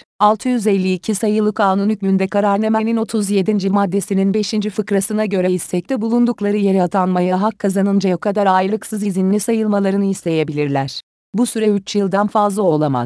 Speaker 1: 652 sayılı kanun hükmünde kararnamenin 37. maddesinin 5. fıkrasına göre istekte bulundukları yere atanmaya hak kazanıncaya kadar aylıksız izinli sayılmalarını isteyebilirler. Bu süre 3 yıldan fazla olamaz.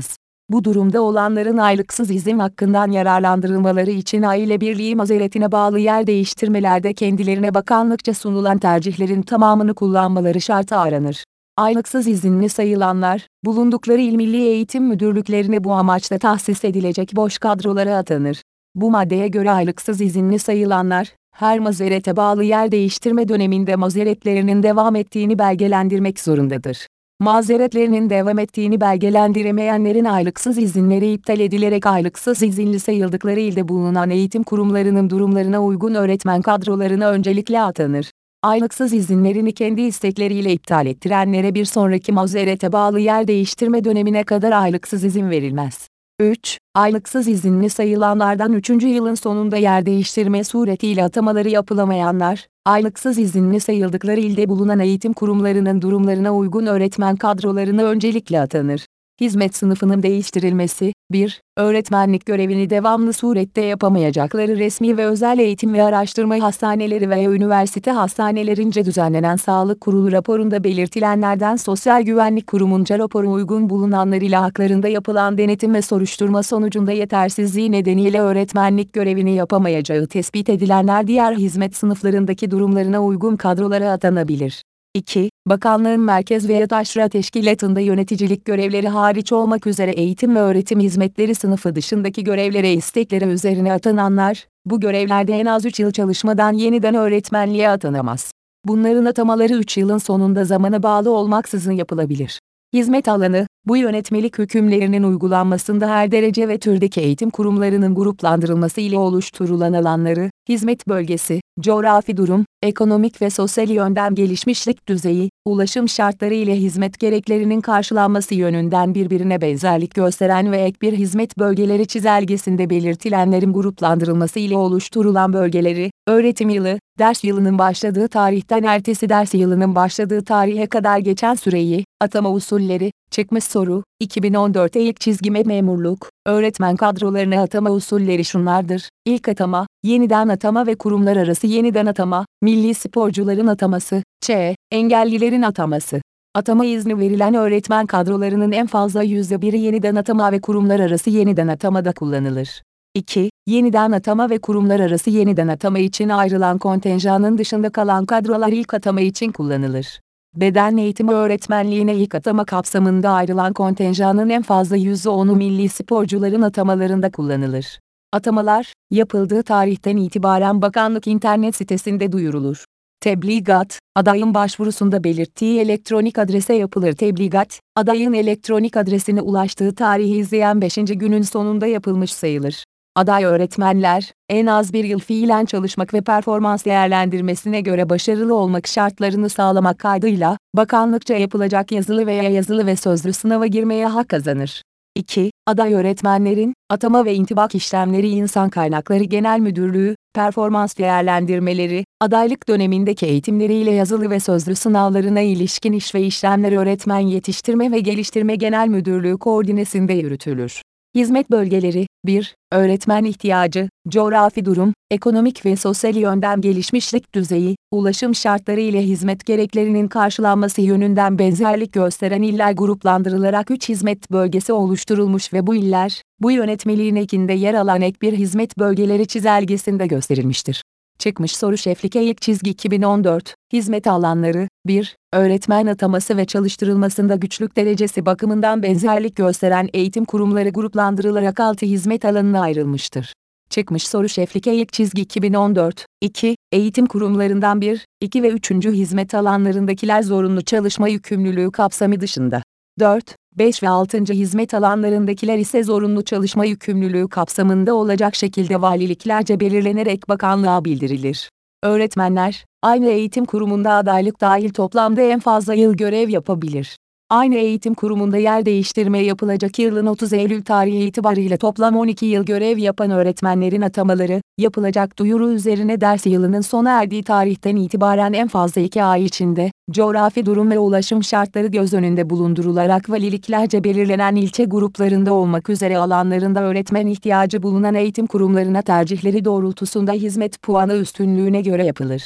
Speaker 1: Bu durumda olanların aylıksız izin hakkından yararlandırılmaları için aile birliği mazeretine bağlı yer değiştirmelerde kendilerine bakanlıkça sunulan tercihlerin tamamını kullanmaları şartı aranır. Aylıksız izinli sayılanlar, bulundukları İl Milli Eğitim Müdürlüklerine bu amaçla tahsis edilecek boş kadrolara atanır. Bu maddeye göre aylıksız izinli sayılanlar, her mazerete bağlı yer değiştirme döneminde mazeretlerinin devam ettiğini belgelendirmek zorundadır. Mazeretlerinin devam ettiğini belgelendiremeyenlerin aylıksız izinleri iptal edilerek aylıksız izinli sayıldıkları ilde bulunan eğitim kurumlarının durumlarına uygun öğretmen kadrolarına öncelikle atanır. Aylıksız izinlerini kendi istekleriyle iptal ettirenlere bir sonraki mazerete bağlı yer değiştirme dönemine kadar aylıksız izin verilmez. 3. Aylıksız izinli sayılanlardan 3. yılın sonunda yer değiştirme suretiyle atamaları yapılamayanlar, aylıksız izinli sayıldıkları ilde bulunan eğitim kurumlarının durumlarına uygun öğretmen kadrolarına öncelikle atanır. Hizmet sınıfının değiştirilmesi, 1. Öğretmenlik görevini devamlı surette yapamayacakları resmi ve özel eğitim ve araştırma hastaneleri veya üniversite hastanelerince düzenlenen sağlık kurulu raporunda belirtilenlerden Sosyal Güvenlik Kurumunca raporu uygun bulunanlar ile haklarında yapılan denetim ve soruşturma sonucunda yetersizliği nedeniyle öğretmenlik görevini yapamayacağı tespit edilenler diğer hizmet sınıflarındaki durumlarına uygun kadrolara atanabilir. 2. Bakanlığın merkez veya taşra teşkilatında yöneticilik görevleri hariç olmak üzere eğitim ve öğretim hizmetleri sınıfı dışındaki görevlere istekleri üzerine atananlar, bu görevlerde en az 3 yıl çalışmadan yeniden öğretmenliğe atanamaz. Bunların atamaları 3 yılın sonunda zamana bağlı olmaksızın yapılabilir. Hizmet alanı, bu yönetmelik hükümlerinin uygulanmasında her derece ve türdeki eğitim kurumlarının gruplandırılması ile oluşturulan alanları, hizmet bölgesi, coğrafi durum, ekonomik ve sosyal yönden gelişmişlik düzeyi, ulaşım şartları ile hizmet gereklerinin karşılanması yönünden birbirine benzerlik gösteren ve ek bir hizmet bölgeleri çizelgesinde belirtilenlerin gruplandırılması ile oluşturulan bölgeleri, öğretim yılı, ders yılının başladığı tarihten ertesi ders yılının başladığı tarihe kadar geçen süreyi, atama usulleri, çıkmış soru, 2014 eğik çizgime memurluk, öğretmen kadrolarına atama usulleri şunlardır: İlk atama, yeniden atama ve kurumlar arası yeniden atama, milli sporcuların ataması, engellilerin ataması. Atama izni verilen öğretmen kadrolarının en fazla %1'i yeniden atama ve kurumlar arası yeniden atamada kullanılır. 2. Yeniden atama ve kurumlar arası yeniden atama için ayrılan kontenjanın dışında kalan kadrolar ilk atama için kullanılır. Beden eğitimi öğretmenliğine ilk atama kapsamında ayrılan kontenjanın en fazla %10'u milli sporcuların atamalarında kullanılır. Atamalar, yapıldığı tarihten itibaren bakanlık internet sitesinde duyurulur. Tebligat, adayın başvurusunda belirttiği elektronik adrese yapılır. Tebligat, adayın elektronik adresine ulaştığı tarihi izleyen 5. günün sonunda yapılmış sayılır. Aday öğretmenler, en az bir yıl fiilen çalışmak ve performans değerlendirmesine göre başarılı olmak şartlarını sağlamak kaydıyla, bakanlıkça yapılacak yazılı veya yazılı ve sözlü sınava girmeye hak kazanır. 2. Aday öğretmenlerin, atama ve intibak işlemleri İnsan Kaynakları Genel Müdürlüğü, performans değerlendirmeleri, adaylık dönemindeki eğitimleriyle yazılı ve sözlü sınavlarına ilişkin iş ve işlemler Öğretmen Yetiştirme ve Geliştirme Genel Müdürlüğü koordinesinde yürütülür. Hizmet bölgeleri: 1. Öğretmen ihtiyacı, coğrafi durum, ekonomik ve sosyal yönden gelişmişlik düzeyi, ulaşım şartları ile hizmet gereklerinin karşılanması yönünden benzerlik gösteren iller gruplandırılarak 3 hizmet bölgesi oluşturulmuş ve bu iller, bu yönetmeliğin ekinde yer alan ek bir hizmet bölgeleri çizelgesinde gösterilmiştir. Çıkmış soru Şeflik eğik çizgi 2014, hizmet alanları: 1. Öğretmen ataması ve çalıştırılmasında güçlük derecesi bakımından benzerlik gösteren eğitim kurumları gruplandırılarak 6 hizmet alanına ayrılmıştır. Çıkmış soru Şeflik eğik çizgi 2014, 2. Eğitim kurumlarından 1, 2 ve 3. hizmet alanlarındakiler zorunlu çalışma yükümlülüğü kapsamı dışında. 4, 5 ve 6. hizmet alanlarındakiler ise zorunlu çalışma yükümlülüğü kapsamında olacak şekilde valiliklerce belirlenerek bakanlığa bildirilir. Öğretmenler, aynı eğitim kurumunda adaylık dahil toplamda en fazla yıl görev yapabilir. Aynı eğitim kurumunda yer değiştirme yapılacak yılın 30 Eylül tarihi itibarıyla toplam 12 yıl görev yapan öğretmenlerin atamaları, yapılacak duyuru üzerine ders yılının sona erdiği tarihten itibaren en fazla 2 ay içinde, coğrafi durum ve ulaşım şartları göz önünde bulundurularak valiliklerce belirlenen ilçe gruplarında olmak üzere alanlarında öğretmen ihtiyacı bulunan eğitim kurumlarına tercihleri doğrultusunda hizmet puanı üstünlüğüne göre yapılır.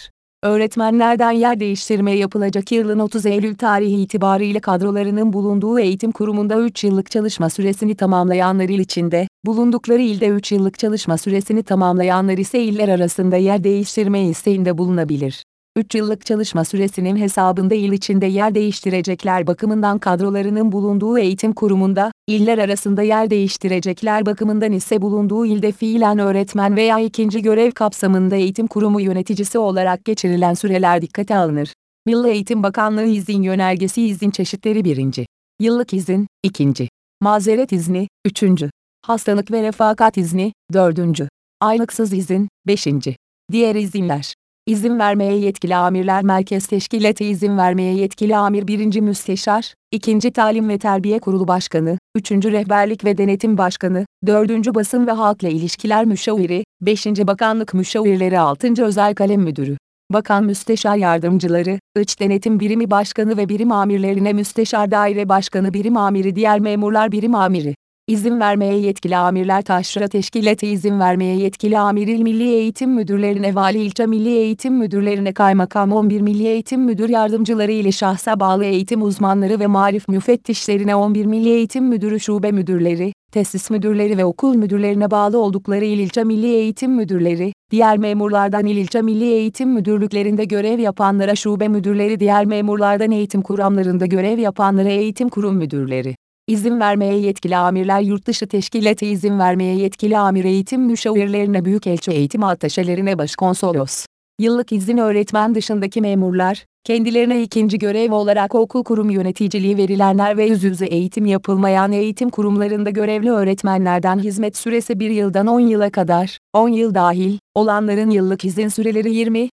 Speaker 1: Öğretmenlerden yer değiştirme yapılacak yılın 30 Eylül tarihi itibariyle kadrolarının bulunduğu eğitim kurumunda 3 yıllık çalışma süresini tamamlayanlar il içinde, bulundukları ilde 3 yıllık çalışma süresini tamamlayanlar ise iller arasında yer değiştirme isteğinde bulunabilir. 3 yıllık çalışma süresinin hesabında il içinde yer değiştirecekler bakımından kadrolarının bulunduğu eğitim kurumunda, iller arasında yer değiştirecekler bakımından ise bulunduğu ilde fiilen öğretmen veya ikinci görev kapsamında eğitim kurumu yöneticisi olarak geçirilen süreler dikkate alınır. Milli Eğitim Bakanlığı izin yönergesi izin çeşitleri 1. Yıllık izin, 2. Mazeret izni, 3. Hastalık ve refakat izni, 4. Aylıksız izin, 5. Diğer izinler. İzin vermeye yetkili amirler Merkez Teşkilatı izin vermeye yetkili amir 1. Müsteşar, 2. Talim ve Terbiye Kurulu Başkanı, 3. Rehberlik ve Denetim Başkanı, 4. Basın ve Halkla İlişkiler Müşaviri, 5. Bakanlık Müşavirleri 6. Özel Kalem Müdürü. Bakan Müsteşar Yardımcıları, İç Denetim Birimi Başkanı ve Birim Amirlerine Müsteşar Daire Başkanı Birim Amiri Diğer Memurlar Birim Amiri. İzin vermeye yetkili amirler Taşra Teşkilatı izin vermeye yetkili amir il Milli Eğitim Müdürlerine Vali ilçe Milli Eğitim Müdürlerine Kaymakam 11 Milli Eğitim Müdür Yardımcıları ile şahsa bağlı eğitim uzmanları ve marif müfettişlerine 11 Milli Eğitim Müdürü Şube Müdürleri, tesis müdürleri ve okul müdürlerine bağlı oldukları il ilçe Milli Eğitim Müdürleri, diğer memurlardan il ilçe Milli Eğitim Müdürlüklerinde görev yapanlara şube müdürleri diğer memurlardan eğitim kuramlarında görev yapanlara eğitim kurum müdürleri. İzin vermeye yetkili amirler Yurtdışı Teşkilatı izin vermeye yetkili amir eğitim müşavirlerine büyükelçi eğitim attaşelerine başkonsolos. Yıllık izin öğretmen dışındaki memurlar, kendilerine ikinci görev olarak okul kurum yöneticiliği verilenler ve yüz yüze eğitim yapılmayan eğitim kurumlarında görevli öğretmenlerden hizmet süresi 1 yıldan 10 yıla kadar, 10 yıl dahil, olanların yıllık izin süreleri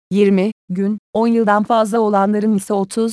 Speaker 1: 20 gün, 10 yıldan fazla olanların ise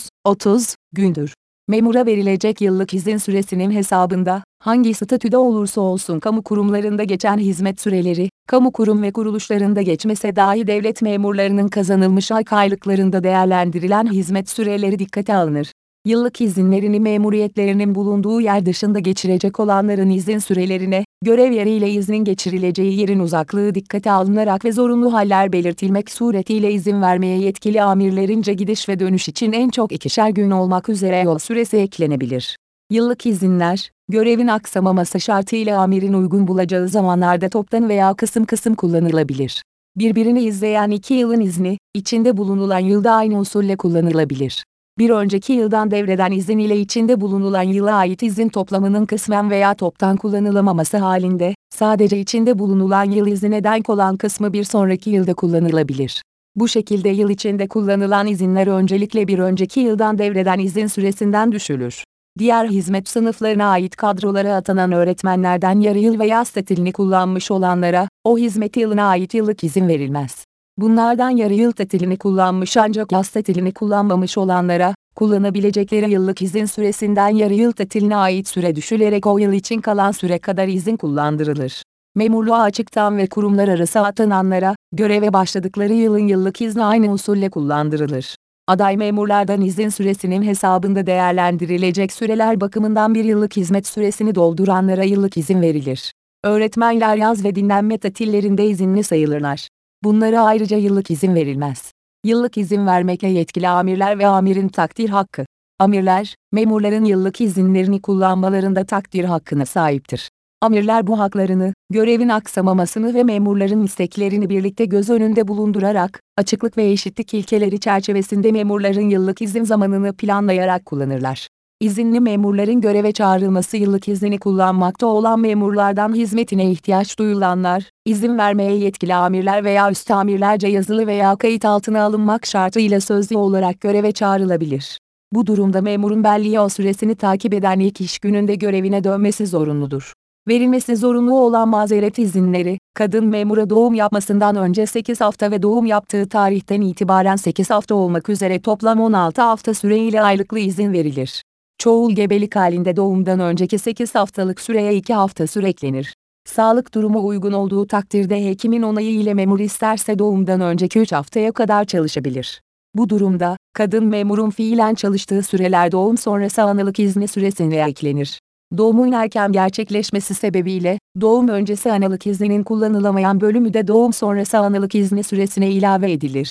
Speaker 1: 30 gündür. Memura verilecek yıllık izin süresinin hesabında, hangi statüde olursa olsun kamu kurumlarında geçen hizmet süreleri, kamu kurum ve kuruluşlarında geçmese dahi devlet memurlarının kazanılmış aylıklarında değerlendirilen hizmet süreleri dikkate alınır. Yıllık izinlerini memuriyetlerinin bulunduğu yer dışında geçirecek olanların izin sürelerine, görev yeriyle iznin geçirileceği yerin uzaklığı dikkate alınarak ve zorunlu haller belirtilmek suretiyle izin vermeye yetkili amirlerince gidiş ve dönüş için en çok 2'şer gün olmak üzere yol süresi eklenebilir. Yıllık izinler, görevin aksamaması şartıyla amirin uygun bulacağı zamanlarda toptan veya kısım kısım kullanılabilir. Birbirini izleyen 2 yılın izni, içinde bulunulan yılda aynı usulle kullanılabilir. Bir önceki yıldan devreden izin ile içinde bulunulan yıla ait izin toplamının kısmen veya toptan kullanılamaması halinde, sadece içinde bulunulan yıl izine denk olan kısmı bir sonraki yılda kullanılabilir. Bu şekilde yıl içinde kullanılan izinler öncelikle bir önceki yıldan devreden izin süresinden düşülür. Diğer hizmet sınıflarına ait kadrolara atanan öğretmenlerden yarı yıl veya yaz tatilini kullanmış olanlara, o hizmet yılına ait yıllık izin verilmez. Bunlardan yarı yıl tatilini kullanmış ancak yaz tatilini kullanmamış olanlara, kullanabilecekleri yıllık izin süresinden yarı yıl tatiline ait süre düşülerek o yıl için kalan süre kadar izin kullandırılır. Memurluğa açıktan ve kurumlar arası atananlara, göreve başladıkları yılın yıllık izni aynı usulle kullandırılır. Aday memurlardan izin süresinin hesabında değerlendirilecek süreler bakımından bir yıllık hizmet süresini dolduranlara yıllık izin verilir. Öğretmenler yaz ve dinlenme tatillerinde izinli sayılırlar. Bunlara ayrıca yıllık izin verilmez. Yıllık izin vermekle yetkili amirler ve amirin takdir hakkı. Amirler, memurların yıllık izinlerini kullanmalarında takdir hakkına sahiptir. Amirler bu haklarını, görevin aksamamasını ve memurların isteklerini birlikte göz önünde bulundurarak, açıklık ve eşitlik ilkeleri çerçevesinde memurların yıllık izin zamanını planlayarak kullanırlar. İzinli memurların göreve çağrılması yıllık iznini kullanmakta olan memurlardan hizmetine ihtiyaç duyulanlar, izin vermeye yetkili amirler veya üst amirlerce yazılı veya kayıt altına alınmak şartıyla sözlü olarak göreve çağrılabilir. Bu durumda memurun belli o süresini takip eden ilk iş gününde görevine dönmesi zorunludur. Verilmesi zorunlu olan mazeret izinleri, kadın memura doğum yapmasından önce 8 hafta ve doğum yaptığı tarihten itibaren 8 hafta olmak üzere toplam 16 hafta süreyle aylıklı izin verilir. Çoğul gebelik halinde doğumdan önceki 8 haftalık süreye 2 hafta süre eklenir. Sağlık durumu uygun olduğu takdirde hekimin onayı ile memur isterse doğumdan önceki 3 haftaya kadar çalışabilir. Bu durumda, kadın memurun fiilen çalıştığı süreler doğum sonrası analık izni süresine eklenir. Doğumun erken gerçekleşmesi sebebiyle, doğum öncesi analık izninin kullanılamayan bölümü de doğum sonrası analık izni süresine ilave edilir.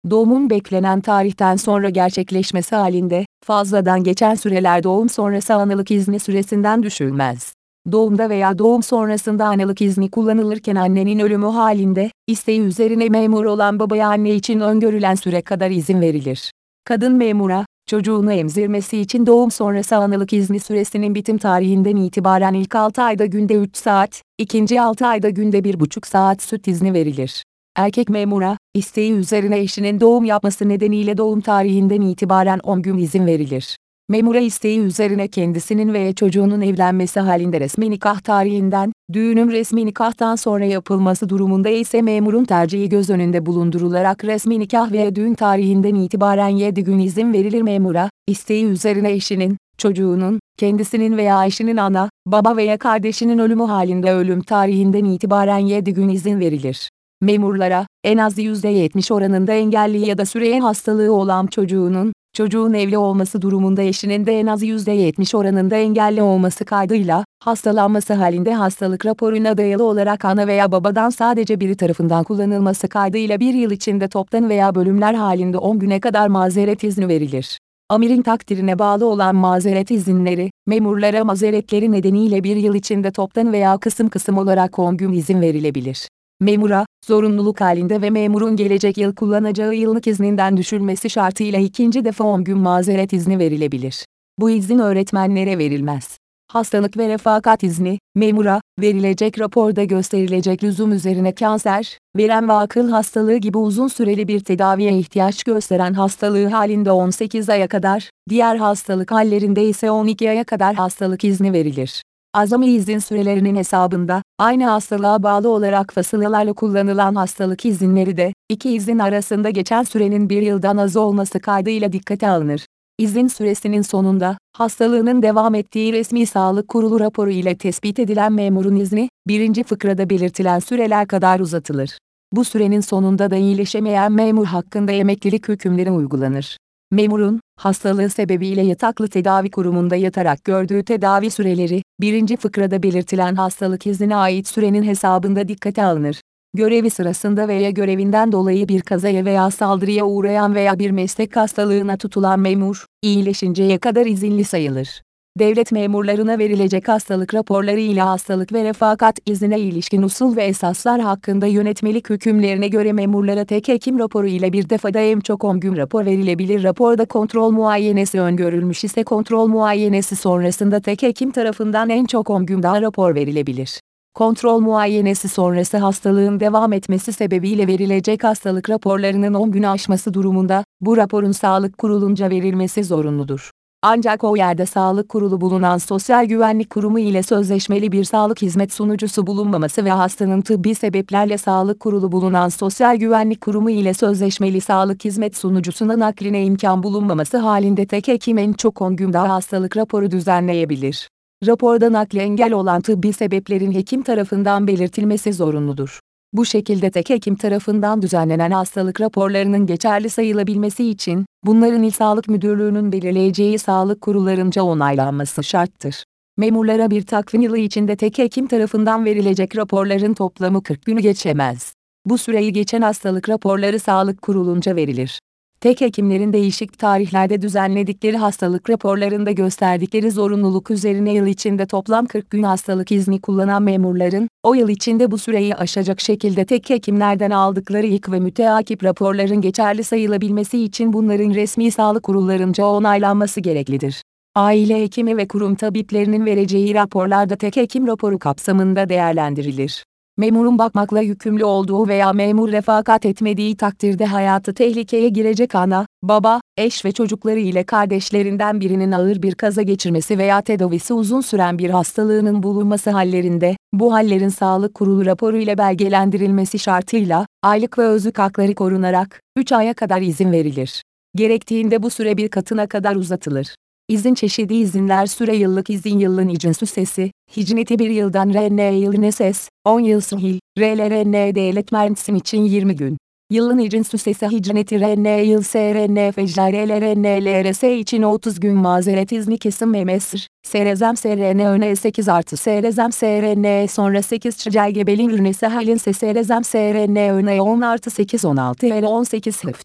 Speaker 1: Doğumun beklenen tarihten sonra gerçekleşmesi halinde, fazladan geçen süreler doğum sonrası analık izni süresinden düşülmez. Doğumda veya doğum sonrasında analık izni kullanılırken annenin ölümü halinde, isteği üzerine memur olan babaya anne için öngörülen süre kadar izin verilir. Kadın memura, çocuğunu emzirmesi için doğum sonrası analık izni süresinin bitim tarihinden itibaren ilk 6 ayda günde 3 saat, ikinci 6 ayda günde 1,5 saat süt izni verilir. Erkek memura, isteği üzerine eşinin doğum yapması nedeniyle doğum tarihinden itibaren 10 gün izin verilir. Memura isteği üzerine kendisinin veya çocuğunun evlenmesi halinde resmi nikah tarihinden, düğünün resmi nikahtan sonra yapılması durumunda ise memurun tercihi göz önünde bulundurularak resmi nikah veya düğün tarihinden itibaren 7 gün izin verilir memura, isteği üzerine eşinin, çocuğunun, kendisinin veya eşinin ana, baba veya kardeşinin ölümü halinde ölüm tarihinden itibaren 7 gün izin verilir. Memurlara, en az %70 oranında engelli ya da süreyen hastalığı olan çocuğun evli olması durumunda eşinin de en az %70 oranında engelli olması kaydıyla, hastalanması halinde hastalık raporuna dayalı olarak ana veya babadan sadece biri tarafından kullanılması kaydıyla bir yıl içinde toptan veya bölümler halinde 10 güne kadar mazeret izni verilir. Amirin takdirine bağlı olan mazeret izinleri, memurlara mazeretleri nedeniyle bir yıl içinde toptan veya kısım kısım olarak 10 gün izin verilebilir. Memura, zorunluluk halinde ve memurun gelecek yıl kullanacağı yıllık izninden düşülmesi şartıyla ikinci defa 10 gün mazeret izni verilebilir. Bu izin öğretmenlere verilmez. Hastalık ve refakat izni, memura, verilecek raporda gösterilecek lüzum üzerine kanser, verem ve akıl hastalığı gibi uzun süreli bir tedaviye ihtiyaç gösteren hastalığı halinde 18 aya kadar, diğer hastalık hallerinde ise 12 aya kadar hastalık izni verilir. Azami izin sürelerinin hesabında, aynı hastalığa bağlı olarak fasılalarla kullanılan hastalık izinleri de, iki izin arasında geçen sürenin bir yıldan az olması kaydıyla dikkate alınır. İzin süresinin sonunda, hastalığının devam ettiği resmi sağlık kurulu raporu ile tespit edilen memurun izni, birinci fıkrada belirtilen süreler kadar uzatılır. Bu sürenin sonunda da iyileşemeyen memur hakkında emeklilik hükümleri uygulanır. Memurun, hastalığı sebebiyle yataklı tedavi kurumunda yatarak gördüğü tedavi süreleri, birinci fıkrada belirtilen hastalık iznine ait sürenin hesabında dikkate alınır. Görevi sırasında veya görevinden dolayı bir kazaya veya saldırıya uğrayan veya bir meslek hastalığına tutulan memur, iyileşinceye kadar izinli sayılır. Devlet memurlarına verilecek hastalık raporları ile hastalık ve refakat iznine ilişkin usul ve esaslar hakkında yönetmelik hükümlerine göre memurlara tek hekim raporu ile bir defada en çok 10 gün rapor verilebilir. Raporda kontrol muayenesi öngörülmüş ise kontrol muayenesi sonrasında tek hekim tarafından en çok 10 gün daha rapor verilebilir. Kontrol muayenesi sonrası hastalığın devam etmesi sebebiyle verilecek hastalık raporlarının 10 günü aşması durumunda, bu raporun sağlık kurulunca verilmesi zorunludur. Ancak o yerde sağlık kurulu bulunan Sosyal Güvenlik Kurumu ile sözleşmeli bir sağlık hizmet sunucusu bulunmaması ve hastanın tıbbi sebeplerle sağlık kurulu bulunan Sosyal Güvenlik Kurumu ile sözleşmeli sağlık hizmet sunucusuna nakline imkan bulunmaması halinde tek hekim en çok 10 gün daha hastalık raporu düzenleyebilir. Raporda nakle engel olan tıbbi sebeplerin hekim tarafından belirtilmesi zorunludur. Bu şekilde tek hekim tarafından düzenlenen hastalık raporlarının geçerli sayılabilmesi için, bunların İl Sağlık Müdürlüğü'nün belirleyeceği sağlık kurullarınca onaylanması şarttır. Memurlara bir takvim yılı içinde tek hekim tarafından verilecek raporların toplamı 40 günü geçemez. Bu süreyi geçen hastalık raporları sağlık kurulunca verilir. Tek hekimlerin değişik tarihlerde düzenledikleri hastalık raporlarında gösterdikleri zorunluluk üzerine yıl içinde toplam 40 gün hastalık izni kullanan memurların, o yıl içinde bu süreyi aşacak şekilde tek hekimlerden aldıkları ilk ve müteakip raporların geçerli sayılabilmesi için bunların resmi sağlık kurullarınca onaylanması gereklidir. Aile hekimi ve kurum tabiplerinin vereceği raporlarda tek hekim raporu kapsamında değerlendirilir. Memurun bakmakla yükümlü olduğu veya memur refakat etmediği takdirde hayatı tehlikeye girecek ana, baba, eş ve çocukları ile kardeşlerinden birinin ağır bir kaza geçirmesi veya tedavisi uzun süren bir hastalığının bulunması hallerinde, bu hallerin sağlık kurulu raporu ile belgelendirilmesi şartıyla, aylık ve özlük hakları korunarak, 3 aya kadar izin verilir. Gerektiğinde bu süre bir katına kadar uzatılır. İzin çeşidi izinler süre yıllık izin yılın icin süsesi, hicneti 1 yıldan RN yılın ses, 10 yıl sahil, RLRN devlet mersin için 20 gün. Yılın icin süsesi hicneti RN yıl SRN fecler LRN LRS için 30 gün mazeret izni kesim memesir, SRZM SRN öne 8 artı SRZM SRN sonra 8 çicel gebelin ürünesi halin SRZM SRN öne 10 artı 8 16 ile 18 hıftır.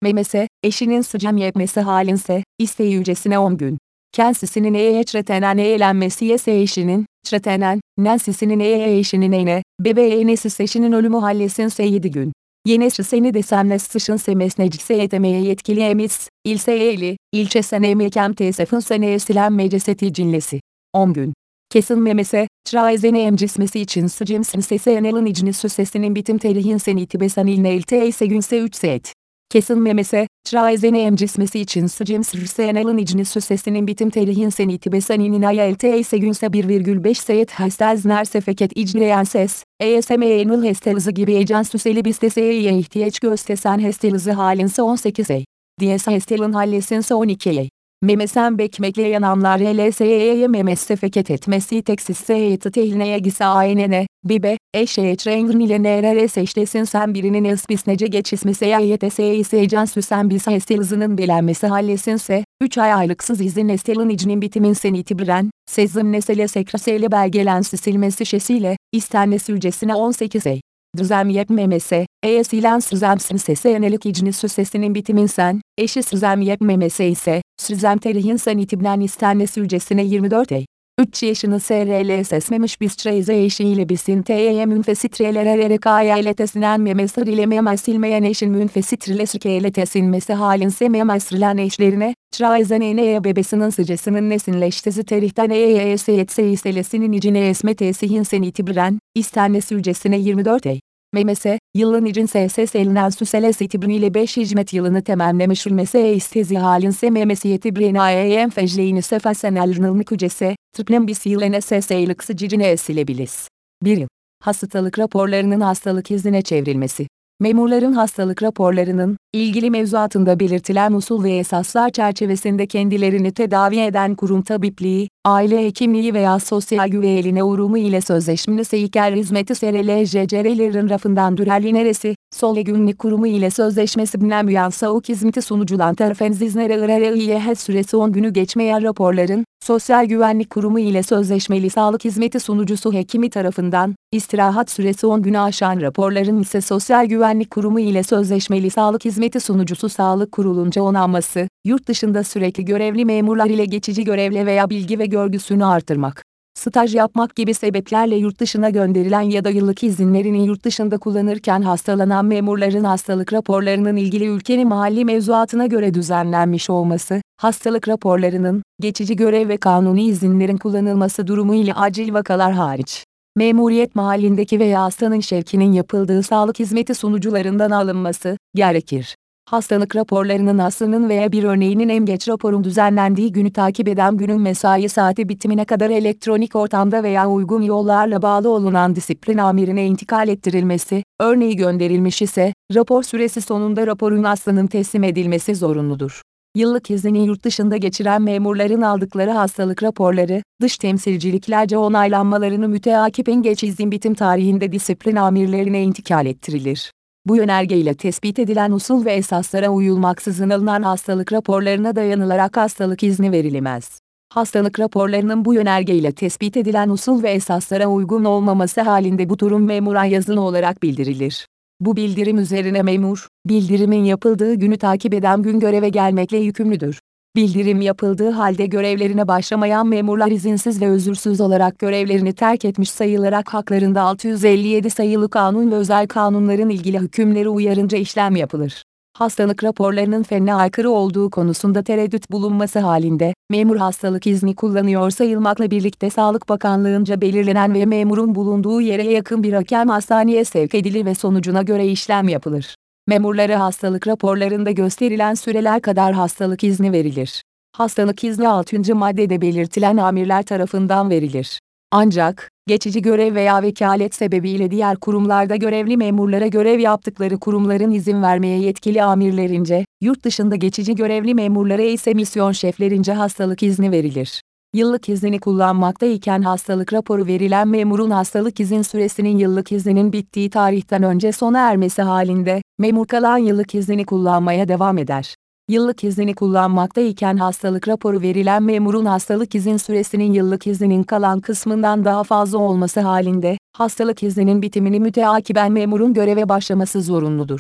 Speaker 1: Memese, eşinin sıcam yetmesi halinse, isteği hücresine 10 gün. Kendisinin çretenen eğlenmesi yese eşinin, çretenen, nensisinin eşinin bebeğe nesis eşinin ölümü hallesinse 7 gün. Yenesri seni desemle sıçın semesnecikse yetemeye yetkili emis, ilse eli, ilçe sene mekem tesefın seneye silen meceseti cinlesi. 10 gün. Kesin memese, çraizene emcismesi için sıcımsın sesi enelin icni süsesinin bitim terihin seniti besan ilne ilte ise günse 3 set. Kesin memese, çraizene emcismesi için sıcımsın enelin icni süsesinin bitim terihin seniti besan inaya ilte ise günse 1,5 set hastazner sefeket icreyen ses, enil hestelızı gibi ecan süseli bisteseye ihtiyaç göstesen hestelızı halinse 18 diyese hestelin hallesinse 12 Memesen bekmekleyen amlar LSE'ye memes sefeket etmesi teksisse yeti tehlineye gise aynene, bibe, eşeğe çrengin ile nereres eşlesin sen birinin esbisnece geçismese yetese ise can süsen bis hestelizinin belenmesi hallesinse, 3 aylıksız izin estelin icnin bitimin sen itibiren, sezim nesele sekrasele belgelensi silmesi şesiyle, istenmesi hücresine 18 Düzem yetmemese, silen sızemsin sese enelik icni süsesinin bitimin sen, eşi sızem yetmemese ise, sızem terihin sen itibnen istenmesi hücresine 24 3 yaşını SRL sesmemiş biz treyze eşiyle bisin teye münfesitrelere rekaya ile tesinen memesir ile memesilmeyen eşin münfesitrele sükeye tesinmesi halinse memesrilen eşlerine, treyzeneye bebesinin sıcasının nesinleştesi terihten seyetse iselesinin icine esme tesihin sen itibiren, istenmesi hücresine 24 Memese, yılın icin SS elinden süseles itibrin ile 5 hicmet yılını temenlemiş ülmese istezi halinse memesi yetibrin ayem fecleğini sefasen elrinilmik hücrese, tıpnem bis yılene SS'lik sıcicine esilebilis. 1. Hastalık raporlarının hastalık iznine çevrilmesi. Memurların hastalık raporlarının, ilgili mevzuatında belirtilen usul ve esaslar çerçevesinde kendilerini tedavi eden kurum tabipliği, aile hekimliği veya sosyal güvenliğine uğrumu ile sözleşmeli seyker hizmeti SRLJCR'lerin rafından dürerlineresi, Sol Günlük Kurumu ile sözleşmesi binen müyansauk hizmeti sunuculan tarafenz iznere süresi 10 günü geçmeyen raporların, Sosyal Güvenlik Kurumu ile sözleşmeli sağlık hizmeti sunucusu hekimi tarafından, istirahat süresi 10 günü aşan raporların ise Sosyal Güvenlik Kurumu ile sözleşmeli sağlık hizmeti sunucusu sağlık kurulunca onanması, yurt dışında sürekli görevli memurlar ile geçici görevle veya bilgi ve görgüsünü artırmak, staj yapmak gibi sebeplerle yurt dışına gönderilen ya da yıllık izinlerini yurt dışında kullanırken hastalanan memurların hastalık raporlarının ilgili ülkenin mahalli mevzuatına göre düzenlenmiş olması, hastalık raporlarının, geçici görev ve kanuni izinlerin kullanılması durumu ile acil vakalar hariç, memuriyet mahallindeki veya hastanın şevkinin yapıldığı sağlık hizmeti sunucularından alınması gerekir. Hastalık raporlarının hastanın veya bir örneğinin en geç raporun düzenlendiği günü takip eden günün mesai saati bitimine kadar elektronik ortamda veya uygun yollarla bağlı olunan disiplin amirine intikal ettirilmesi, örneği gönderilmiş ise, rapor süresi sonunda raporun hastanın teslim edilmesi zorunludur. Yıllık iznini yurt dışında geçiren memurların aldıkları hastalık raporları, dış temsilciliklerce onaylanmalarını müteakip en geç izin bitim tarihinde disiplin amirlerine intikal ettirilir. Bu yönergeyle tespit edilen usul ve esaslara uyulmaksızın alınan hastalık raporlarına dayanılarak hastalık izni verilemez. Hastalık raporlarının bu yönergeyle tespit edilen usul ve esaslara uygun olmaması halinde bu durum memura yazılı olarak bildirilir. Bu bildirim üzerine memur, bildirimin yapıldığı günü takip eden gün göreve gelmekle yükümlüdür. Bildirim yapıldığı halde görevlerine başlamayan memurlar izinsiz ve özürsüz olarak görevlerini terk etmiş sayılarak haklarında 657 sayılı kanun ve özel kanunların ilgili hükümleri uyarınca işlem yapılır. Hastalık raporlarının fenne aykırı olduğu konusunda tereddüt bulunması halinde, memur hastalık izni kullanıyor sayılmakla birlikte Sağlık Bakanlığı'nca belirlenen ve memurun bulunduğu yere yakın bir hakem hastaneye sevk edilir ve sonucuna göre işlem yapılır. Memurlara hastalık raporlarında gösterilen süreler kadar hastalık izni verilir. Hastalık izni 6. maddede belirtilen amirler tarafından verilir. Ancak, geçici görev veya vekalet sebebiyle diğer kurumlarda görevli memurlara görev yaptıkları kurumların izin vermeye yetkili amirlerince, yurt dışında geçici görevli memurlara ise misyon şeflerince hastalık izni verilir. Yıllık iznini kullanmaktayken hastalık raporu verilen memurun hastalık izin süresinin yıllık izninin bittiği tarihten önce sona ermesi halinde, memur kalan yıllık iznini kullanmaya devam eder. Yıllık iznini kullanmaktayken hastalık raporu verilen memurun hastalık izin süresinin yıllık izninin kalan kısmından daha fazla olması halinde, hastalık izninin bitimini müteakiben memurun göreve başlaması zorunludur.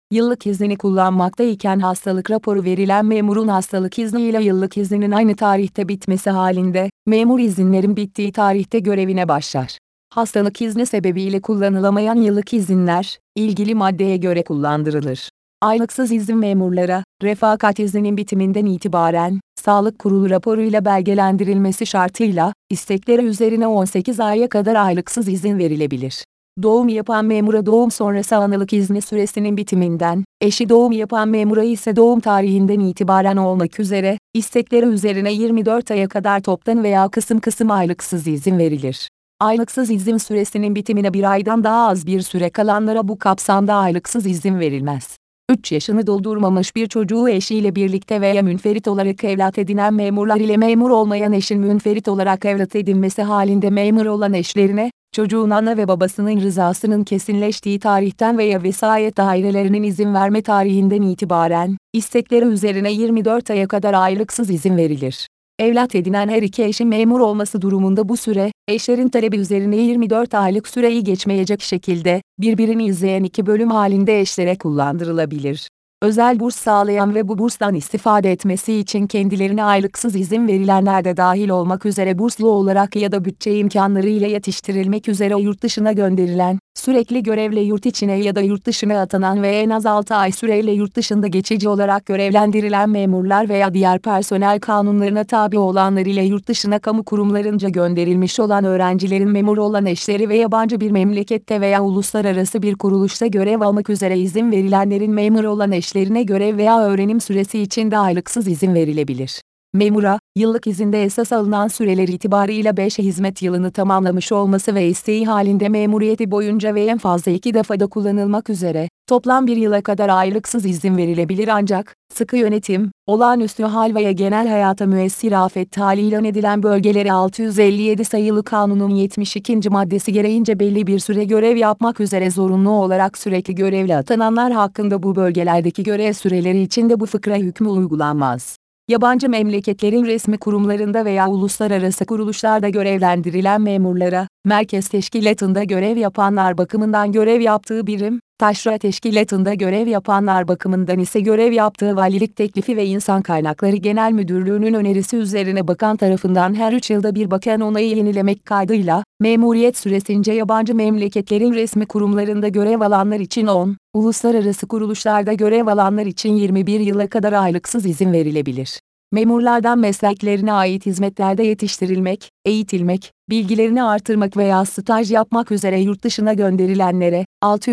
Speaker 1: Yıllık iznini kullanmaktayken hastalık raporu verilen memurun hastalık izni ile yıllık izninin aynı tarihte bitmesi halinde, memur izinlerin bittiği tarihte görevine başlar. Hastalık izni sebebiyle kullanılamayan yıllık izinler, ilgili maddeye göre kullandırılır. Aylıksız izin memurlara, refakat izninin bitiminden itibaren, Sağlık Kurulu raporuyla belgelendirilmesi şartıyla, istekleri üzerine 18 aya kadar aylıksız izin verilebilir. Doğum yapan memura doğum sonrası analık izni süresinin bitiminden, eşi doğum yapan memura ise doğum tarihinden itibaren olmak üzere, istekleri üzerine 24 aya kadar toptan veya kısım kısım aylıksız izin verilir. Aylıksız izin süresinin bitimine bir aydan daha az bir süre kalanlara bu kapsamda aylıksız izin verilmez. 3 yaşını doldurmamış bir çocuğu eşiyle birlikte veya münferit olarak evlat edinen memurlar ile memur olmayan eşin münferit olarak evlat edinmesi halinde memur olan eşlerine, çocuğun ana ve babasının rızasının kesinleştiği tarihten veya vesayet dairelerinin izin verme tarihinden itibaren, istekleri üzerine 24 aya kadar aylıksız izin verilir. Evlat edinen her iki eşin memur olması durumunda bu süre, eşlerin talebi üzerine 24 aylık süreyi geçmeyecek şekilde, birbirini izleyen iki bölüm halinde eşlere kullandırılabilir. Özel burs sağlayan ve bu burstan istifade etmesi için kendilerine aylıksız izin verilenler de dahil olmak üzere burslu olarak ya da bütçe imkanlarıyla yetiştirilmek üzere yurt dışına gönderilen, sürekli görevle yurt içine ya da yurt dışına atanan ve en az 6 ay süreyle yurt dışında geçici olarak görevlendirilen memurlar veya diğer personel kanunlarına tabi olanlar ile yurt dışına kamu kurumlarınca gönderilmiş olan öğrencilerin memur olan eşleri ve yabancı bir memlekette veya uluslararası bir kuruluşta görev almak üzere izin verilenlerin memur olan eşlerine görev veya öğrenim süresi için de aylıksız izin verilebilir. Memura, yıllık izinde esas alınan süreler itibarıyla 5 hizmet yılını tamamlamış olması ve isteği halinde memuriyeti boyunca ve en fazla 2 defada kullanılmak üzere, toplam 1 yıla kadar aylıksız izin verilebilir ancak, sıkı yönetim, olağanüstü hal veya genel hayata müessir afet hali ilan edilen bölgelere 657 sayılı Kanunun 72. maddesi gereğince belli bir süre görev yapmak üzere zorunlu olarak sürekli görevle atananlar hakkında bu bölgelerdeki görev süreleri içinde bu fıkra hükmü uygulanmaz. Yabancı memleketlerin resmi kurumlarında veya uluslararası kuruluşlarda görevlendirilen memurlara, merkez teşkilatında görev yapanlar bakımından görev yaptığı birim, taşra teşkilatında görev yapanlar bakımından ise görev yaptığı valilik teklifi ve İnsan Kaynakları Genel Müdürlüğü'nün önerisi üzerine bakan tarafından her 3 yılda bir bakan onayı yenilemek kaydıyla, memuriyet süresince yabancı memleketlerin resmi kurumlarında görev alanlar için 10, uluslararası kuruluşlarda görev alanlar için 21 yıla kadar aylıksız izin verilebilir. Memurlardan mesleklerine ait hizmetlerde yetiştirilmek, eğitilmek, bilgilerini artırmak veya staj yapmak üzere yurt dışına gönderilenlere,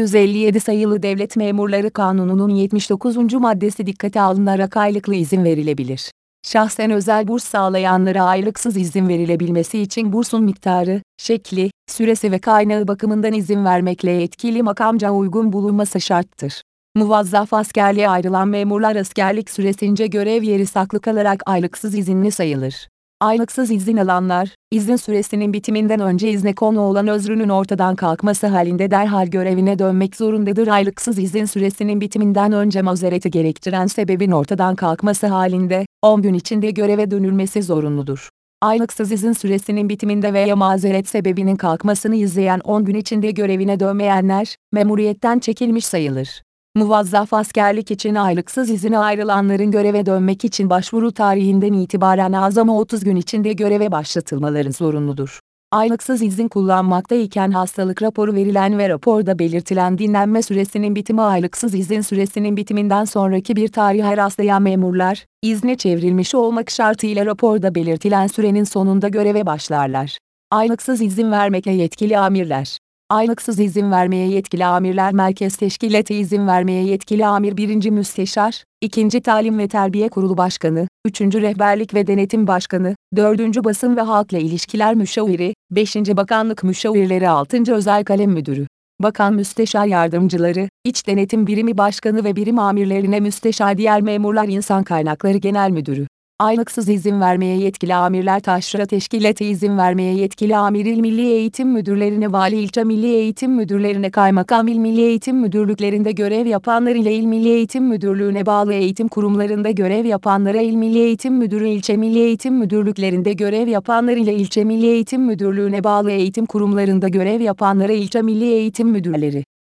Speaker 1: 657 sayılı Devlet Memurları Kanunu'nun 79. maddesi dikkate alınarak aylıklı izin verilebilir. Şahsen özel burs sağlayanlara aylıksız izin verilebilmesi için bursun miktarı, şekli, süresi ve kaynağı bakımından izin vermekle yetkili makamca uygun bulunması şarttır. Muvazzaf askerliğe ayrılan memurlar askerlik süresince görev yeri saklı kalarak aylıksız izinli sayılır. Aylıksız izin alanlar, izin süresinin bitiminden önce izne konu olan özrünün ortadan kalkması halinde derhal görevine dönmek zorundadır. Aylıksız izin süresinin bitiminden önce mazereti gerektiren sebebin ortadan kalkması halinde, 10 gün içinde göreve dönülmesi zorunludur. Aylıksız izin süresinin bitiminde veya mazeret sebebinin kalkmasını izleyen 10 gün içinde görevine dönmeyenler, memuriyetten çekilmiş sayılır. Muvazzaf askerlik için aylıksız izine ayrılanların göreve dönmek için başvuru tarihinden itibaren azami 30 gün içinde göreve başlatılmaları zorunludur. Aylıksız izin kullanmaktayken hastalık raporu verilen ve raporda belirtilen dinlenme süresinin bitimi aylıksız izin süresinin bitiminden sonraki bir tarihe rastlayan memurlar, izne çevrilmiş olmak şartıyla raporda belirtilen sürenin sonunda göreve başlarlar. Aylıksız izin vermekle yetkili amirler. Aylıksız izin vermeye yetkili amirler Merkez Teşkilatı izin vermeye yetkili amir 1. Müsteşar, 2. Talim ve Terbiye Kurulu Başkanı, 3. Rehberlik ve Denetim Başkanı, 4. Basın ve Halkla İlişkiler Müşaviri, 5. Bakanlık Müşavirleri 6. Özel Kalem Müdürü. Bakan Müsteşar Yardımcıları, İç Denetim Birimi Başkanı ve birim amirlerine müsteşar diğer memurlar İnsan Kaynakları Genel Müdürü. Aylıksız izin vermeye yetkili amirler taşra teşkilatı izin vermeye yetkili amir il milli eğitim müdürlerine vali ilçe milli eğitim müdürlerine kaymakam il milli eğitim müdürlüklerinde görev yapanlar ile il milli eğitim müdürlüğüne bağlı eğitim kurumlarında görev yapanlara il milli eğitim müdürü ilçe milli eğitim müdürlüklerinde görev yapanlar ile ilçe milli eğitim müdürlüğüne bağlı eğitim kurumlarında görev yapanlara ilçe milli eğitim müdürleri.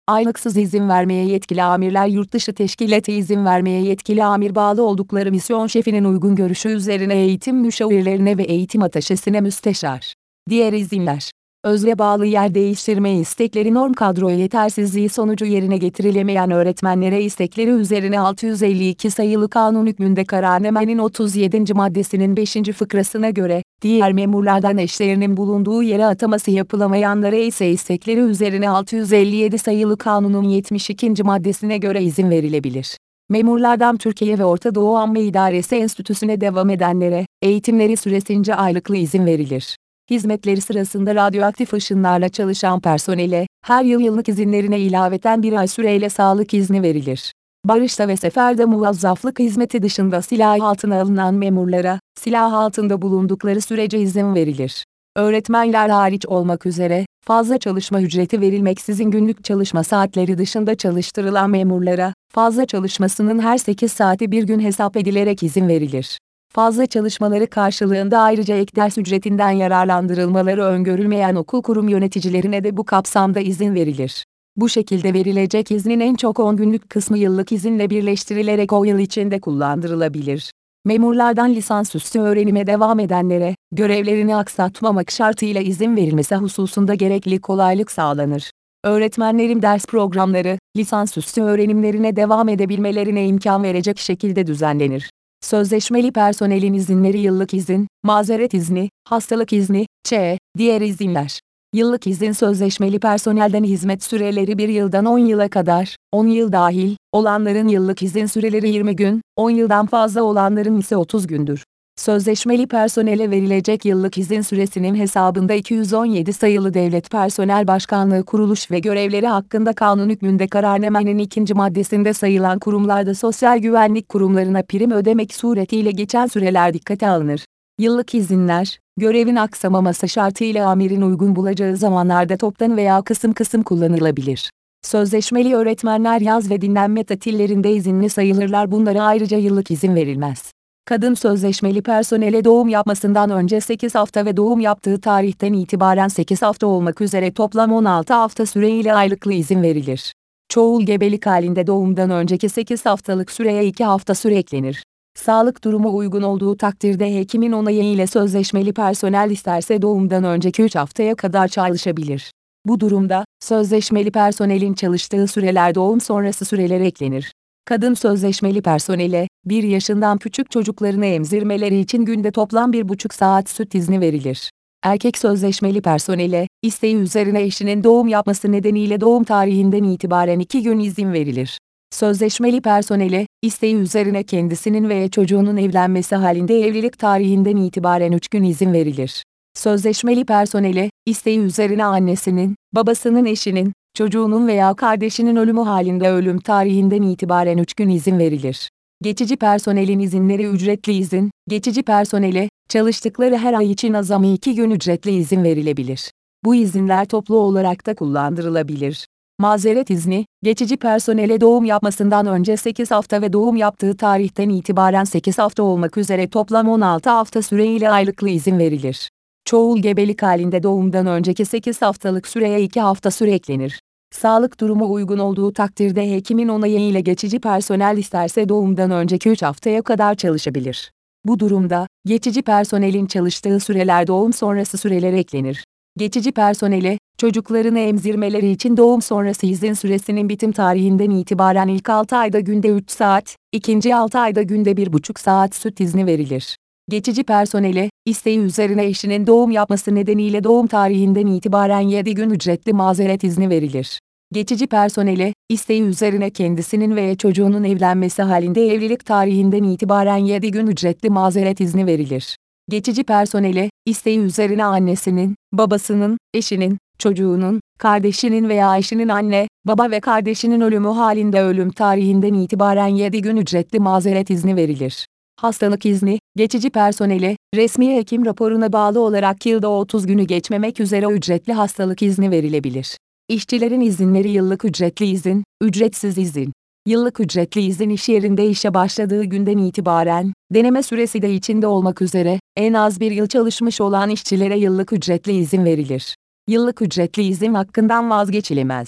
Speaker 1: Aylıksız izin vermeye yetkili amirler yurtdışı teşkilate izin vermeye yetkili amir bağlı oldukları misyon şefinin uygun görüşü üzerine eğitim müşavirlerine ve eğitim ataşesine müsteşar. Diğer izinler. Özle bağlı yer değiştirme istekleri norm kadro yetersizliği sonucu yerine getirilemeyen öğretmenlere istekleri üzerine 652 sayılı kanun hükmünde kararnamenin 37. maddesinin 5. fıkrasına göre, diğer memurlardan eşlerinin bulunduğu yere ataması yapılamayanlara ise istekleri üzerine 657 sayılı kanunun 72. maddesine göre izin verilebilir. Memurlardan Türkiye ve Orta Doğu Amme İdaresi Enstitüsü'ne devam edenlere, eğitimleri süresince aylıklı izin verilir. Hizmetleri sırasında radyoaktif ışınlarla çalışan personele, her yıl yıllık izinlerine ilaveten bir ay süreyle sağlık izni verilir. Barışta ve seferde muvazzaflık hizmeti dışında silah altına alınan memurlara, silah altında bulundukları sürece izin verilir. Öğretmenler hariç olmak üzere, fazla çalışma ücreti verilmeksizin günlük çalışma saatleri dışında çalıştırılan memurlara, fazla çalışmasının her 8 saati bir gün hesap edilerek izin verilir. Fazla çalışmaları karşılığında ayrıca ek ders ücretinden yararlandırılmaları öngörülmeyen okul kurum yöneticilerine de bu kapsamda izin verilir. Bu şekilde verilecek iznin en çok 10 günlük kısmı yıllık izinle birleştirilerek o yıl içinde kullandırılabilir. Memurlardan lisansüstü öğrenime devam edenlere, görevlerini aksatmamak şartıyla izin verilmesi hususunda gerekli kolaylık sağlanır. Öğretmenlerin ders programları, lisansüstü öğrenimlerine devam edebilmelerine imkan verecek şekilde düzenlenir. Sözleşmeli personelin izinleri yıllık izin, mazeret izni, hastalık izni, diğer izinler. Yıllık izin sözleşmeli personelden hizmet süreleri 1 yıldan 10 yıla kadar, 10 yıl dahil, olanların yıllık izin süreleri 20 gün, 10 yıldan fazla olanların ise 30 gündür. Sözleşmeli personele verilecek yıllık izin süresinin hesabında 217 sayılı Devlet Personel Başkanlığı kuruluş ve görevleri hakkında kanun hükmünde kararnamenin 2. maddesinde sayılan kurumlarda sosyal güvenlik kurumlarına prim ödemek suretiyle geçen süreler dikkate alınır. Yıllık izinler, görevin aksamaması şartıyla amirin uygun bulacağı zamanlarda toptan veya kısım kısım kullanılabilir. Sözleşmeli öğretmenler yaz ve dinlenme tatillerinde izinli sayılırlar, bunlara ayrıca yıllık izin verilmez. Kadın sözleşmeli personele doğum yapmasından önce 8 hafta ve doğum yaptığı tarihten itibaren 8 hafta olmak üzere toplam 16 hafta süreyle aylıklı izin verilir. Çoğul gebelik halinde doğumdan önceki 8 haftalık süreye 2 hafta süre eklenir. Sağlık durumu uygun olduğu takdirde hekimin onayı ile sözleşmeli personel isterse doğumdan önceki 3 haftaya kadar çalışabilir. Bu durumda, sözleşmeli personelin çalıştığı süreler doğum sonrası sürelere eklenir. Kadın sözleşmeli personele, 1 yaşından küçük çocuklarını emzirmeleri için günde toplam 1,5 saat süt izni verilir. Erkek sözleşmeli personele, isteği üzerine eşinin doğum yapması nedeniyle doğum tarihinden itibaren 2 gün izin verilir. Sözleşmeli personele, isteği üzerine kendisinin veya çocuğunun evlenmesi halinde evlilik tarihinden itibaren 3 gün izin verilir. Sözleşmeli personele, isteği üzerine annesinin, babasının, eşinin, çocuğunun veya kardeşinin ölümü halinde ölüm tarihinden itibaren 3 gün izin verilir. Geçici personelin izinleri ücretli izin, geçici personele, çalıştıkları her ay için azami 2 gün ücretli izin verilebilir. Bu izinler toplu olarak da kullandırılabilir. Mazeret izni, geçici personele doğum yapmasından önce 8 hafta ve doğum yaptığı tarihten itibaren 8 hafta olmak üzere toplam 16 hafta süreyle aylıklı izin verilir. Çoğul gebelik halinde doğumdan önceki 8 haftalık süreye 2 hafta süre eklenir. Sağlık durumu uygun olduğu takdirde hekimin onayı ile geçici personel isterse doğumdan önceki 3 haftaya kadar çalışabilir. Bu durumda, geçici personelin çalıştığı süreler doğum sonrası sürelere eklenir. Geçici personele, çocuklarını emzirmeleri için doğum sonrası izin süresinin bitim tarihinden itibaren ilk 6 ayda günde 3 saat, ikinci 6 ayda günde 1,5 saat süt izni verilir. Geçici personele, isteği üzerine eşinin doğum yapması nedeniyle doğum tarihinden itibaren 7 gün ücretli mazeret izni verilir. Geçici personele, isteği üzerine kendisinin veya çocuğunun evlenmesi halinde evlilik tarihinden itibaren 7 gün ücretli mazeret izni verilir. Geçici personele, isteği üzerine annesinin, babasının, eşinin, çocuğunun, kardeşinin veya eşinin anne, baba ve kardeşinin ölümü halinde ölüm tarihinden itibaren 7 gün ücretli mazeret izni verilir. Hastalık izni, geçici personele, resmi hekim raporuna bağlı olarak yılda 30 günü geçmemek üzere ücretli hastalık izni verilebilir. İşçilerin izinleri yıllık ücretli izin, ücretsiz izin. Yıllık ücretli izin iş yerinde işe başladığı günden itibaren, deneme süresi de içinde olmak üzere, en az 1 yıl çalışmış olan işçilere yıllık ücretli izin verilir. Yıllık ücretli izin hakkından vazgeçilemez.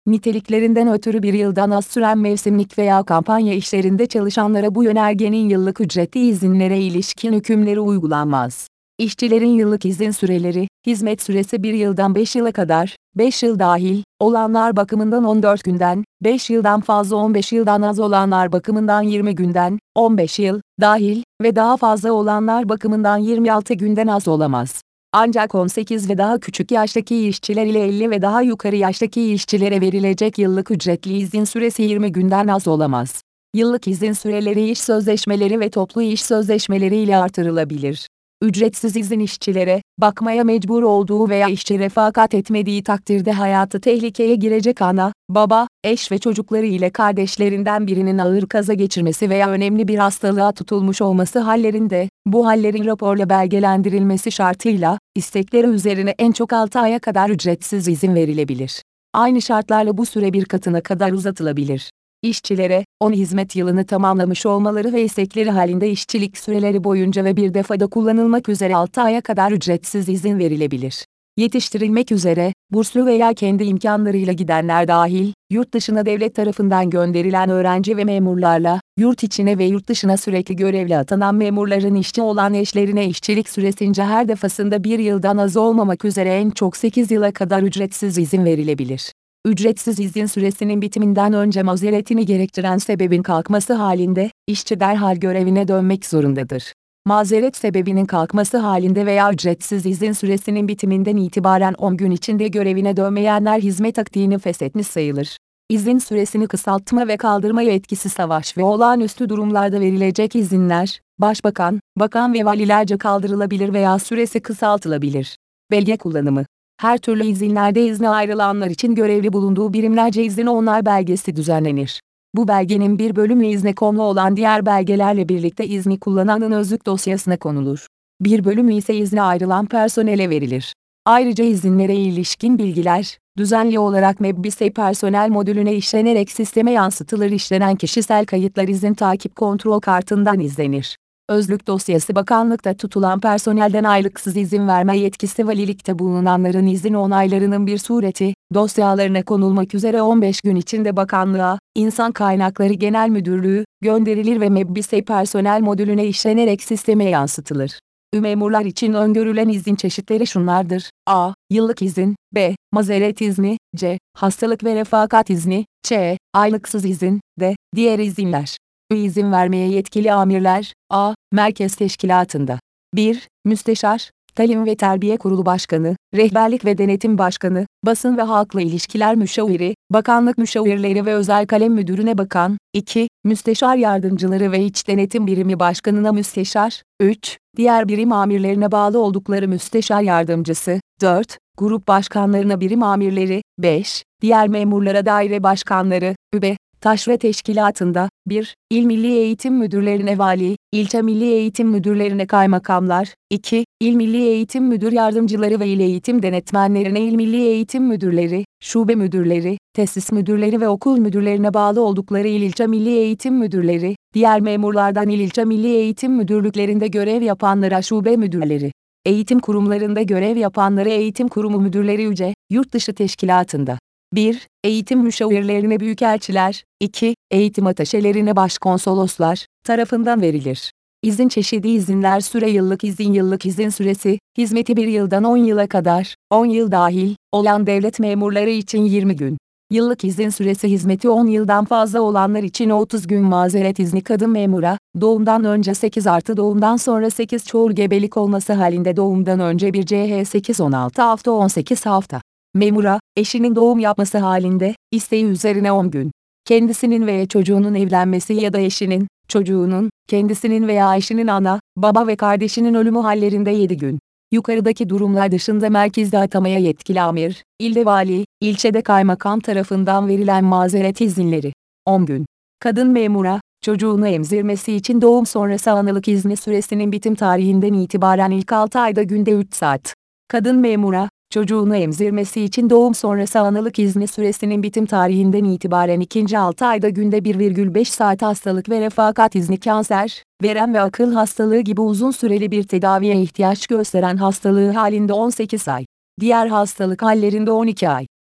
Speaker 1: Niteliklerinden ötürü bir yıldan az süren mevsimlik veya kampanya işlerinde çalışanlara bu yönergenin yıllık ücretli izinlere ilişkin hükümleri uygulanmaz. İşçilerin yıllık izin süreleri, hizmet süresi 1 yıldan 5 yıla kadar, 5 yıl dahil olanlar bakımından 14 günden, 5 yıldan fazla 15 yıldan az olanlar bakımından 20 günden, 15 yıl dahil ve daha fazla olanlar bakımından 26 günden az olamaz. Ancak 18 ve daha küçük yaştaki işçiler ile 50 ve daha yukarı yaştaki işçilere verilecek yıllık ücretli izin süresi 20 günden az olamaz. Yıllık izin süreleri iş sözleşmeleri ve toplu iş sözleşmeleri ile artırılabilir. Ücretsiz izin işçilere, bakmaya mecbur olduğu veya işçi refakat etmediği takdirde hayatı tehlikeye girecek ana, baba, eş ve çocukları ile kardeşlerinden birinin ağır kaza geçirmesi veya önemli bir hastalığa tutulmuş olması hallerinde, bu hallerin raporla belgelendirilmesi şartıyla, istekleri üzerine en çok 6 aya kadar ücretsiz izin verilebilir. Aynı şartlarla bu süre 1 katına kadar uzatılabilir. İşçilere, 10 hizmet yılını tamamlamış olmaları ve istekleri halinde işçilik süreleri boyunca ve bir defada kullanılmak üzere 6 aya kadar ücretsiz izin verilebilir. Yetiştirilmek üzere, burslu veya kendi imkanlarıyla gidenler dahil, yurt dışına devlet tarafından gönderilen öğrenci ve memurlarla, yurt içine ve yurt dışına sürekli görevli atanan memurların işçi olan eşlerine işçilik süresince her defasında 1 yıldan az olmamak üzere en çok 8 yıla kadar ücretsiz izin verilebilir. Ücretsiz izin süresinin bitiminden önce mazeretini gerektiren sebebin kalkması halinde, işçi derhal görevine dönmek zorundadır. Mazeret sebebinin kalkması halinde veya ücretsiz izin süresinin bitiminden itibaren 10 gün içinde görevine dönmeyenler hizmet akdini feshetmiş sayılır. İzin süresini kısaltma ve kaldırma yetkisi savaş ve olağanüstü durumlarda verilecek izinler, başbakan, bakan ve valilerce kaldırılabilir veya süresi kısaltılabilir. Belge kullanımı. Her türlü izinlerde izne ayrılanlar için görevli bulunduğu birimlerce izin onay belgesi düzenlenir. Bu belgenin bir bölümü izne konulu olan diğer belgelerle birlikte izni kullananın özlük dosyasına konulur. Bir bölümü ise izne ayrılan personele verilir. Ayrıca izinlere ilişkin bilgiler, düzenli olarak MebBİSE personel modülüne işlenerek sisteme yansıtılır. İşlenen kişisel kayıtlar izin takip kontrol kartından izlenir. Özlük dosyası bakanlıkta tutulan personelden aylıksız izin verme yetkisi valilikte bulunanların izin onaylarının bir sureti, dosyalarına konulmak üzere 15 gün içinde bakanlığa, İnsan Kaynakları Genel Müdürlüğü, gönderilir ve MebBİSE personel modülüne işlenerek sisteme yansıtılır. Memurlar için öngörülen izin çeşitleri şunlardır: a. Yıllık izin, b. Mazeret izni, c. Hastalık ve refakat izni, ç. Aylıksız izin, d. Diğer izinler. İzin vermeye yetkili amirler: a. Merkez Teşkilatı'nda 1. Müsteşar, Talim ve Terbiye Kurulu Başkanı, Rehberlik ve Denetim Başkanı, Basın ve Halkla İlişkiler Müşaviri, Bakanlık Müşavirleri ve Özel Kalem Müdürüne bakan; 2. Müsteşar Yardımcıları ve İç Denetim Birimi Başkanına müsteşar; 3. Diğer birim amirlerine bağlı oldukları müsteşar yardımcısı; 4. Grup başkanlarına birim amirleri; 5. Diğer memurlara daire başkanları; übe, Taşra Teşkilatı'nda 1. İl Milli Eğitim Müdürlerine vali, ilçe milli eğitim müdürlerine kaymakamlar; 2. İl Milli Eğitim Müdür Yardımcıları ve il eğitim denetmenlerine il milli eğitim müdürleri, şube müdürleri, tesis müdürleri ve okul müdürlerine bağlı oldukları il ilçe milli eğitim müdürleri; diğer memurlardan il ilçe milli eğitim müdürlüklerinde görev yapanlara şube müdürleri. Eğitim kurumlarında görev yapanlara eğitim kurumu müdürleri yurt dışı teşkilatında 1. Eğitim müşavirlerine büyükelçiler; 2. Eğitim ataşelerine başkonsoloslar tarafından verilir. İzin çeşidi izinler süre yıllık izin süresi, hizmeti 1 yıldan 10 yıla kadar, 10 yıl dahil olan devlet memurları için 20 gün. Yıllık izin süresi hizmeti 10 yıldan fazla olanlar için 30 gün mazeret izni kadın memura, doğumdan önce 8 artı doğumdan sonra 8 çoğul gebelik olması halinde doğumdan önce bir CH 8-16 hafta 18 hafta. Memura, eşinin doğum yapması halinde, isteği üzerine 10 gün. Kendisinin veya çocuğunun evlenmesi ya da eşinin, çocuğunun, kendisinin veya eşinin ana, baba ve kardeşinin ölümü hallerinde 7 gün. Yukarıdaki durumlar dışında merkezde atamaya yetkili amir, ilde vali, ilçede kaymakam tarafından verilen mazeret izinleri 10 gün. Kadın memura, çocuğunu emzirmesi için doğum sonrası analık izni süresinin bitim tarihinden itibaren ilk 6 ayda günde 3 saat. Kadın memura, çocuğunu emzirmesi için doğum sonrası analık izni süresinin bitim tarihinden itibaren ikinci 6 ayda günde 1,5 saat hastalık ve refakat izni kanser, verem ve akıl hastalığı gibi uzun süreli bir tedaviye ihtiyaç gösteren hastalığı halinde 18 ay. Diğer hastalık hallerinde 12 ay.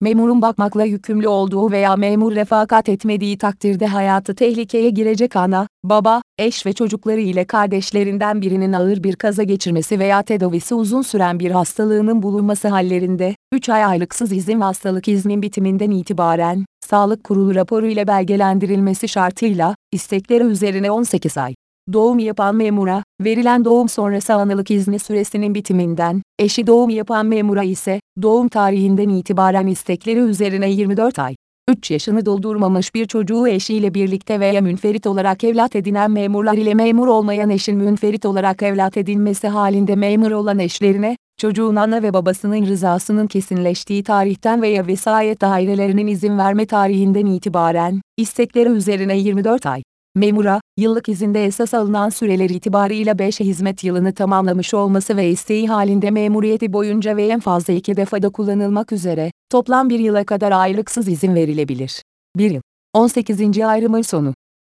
Speaker 1: Memurun bakmakla yükümlü olduğu veya memur refakat etmediği takdirde hayatı tehlikeye girecek ana, baba, eş ve çocukları ile kardeşlerinden birinin ağır bir kaza geçirmesi veya tedavisi uzun süren bir hastalığının bulunması hallerinde, 3 ay aylıksız izin ve hastalık izninin bitiminden itibaren, Sağlık Kurulu raporu ile belgelendirilmesi şartıyla, istekleri üzerine 18 ay. Doğum yapan memura, verilen doğum sonrası analık izni süresinin bitiminden, eşi doğum yapan memura ise, doğum tarihinden itibaren istekleri üzerine 24 ay. 3 yaşını doldurmamış bir çocuğu eşiyle birlikte veya münferit olarak evlat edinen memurlar ile memur olmayan eşin münferit olarak evlat edinmesi halinde memur olan eşlerine, çocuğun ana ve babasının rızasının kesinleştiği tarihten veya vesayet dairelerinin izin verme tarihinden itibaren, istekleri üzerine 24 ay. Memura, yıllık izinde esas alınan süreler itibarıyla 5 hizmet yılını tamamlamış olması ve isteği halinde memuriyeti boyunca ve en fazla 2 defada kullanılmak üzere, toplam 1 yıla kadar aylıksız izin verilebilir. 1 yıl. 18. ayrımın sonu.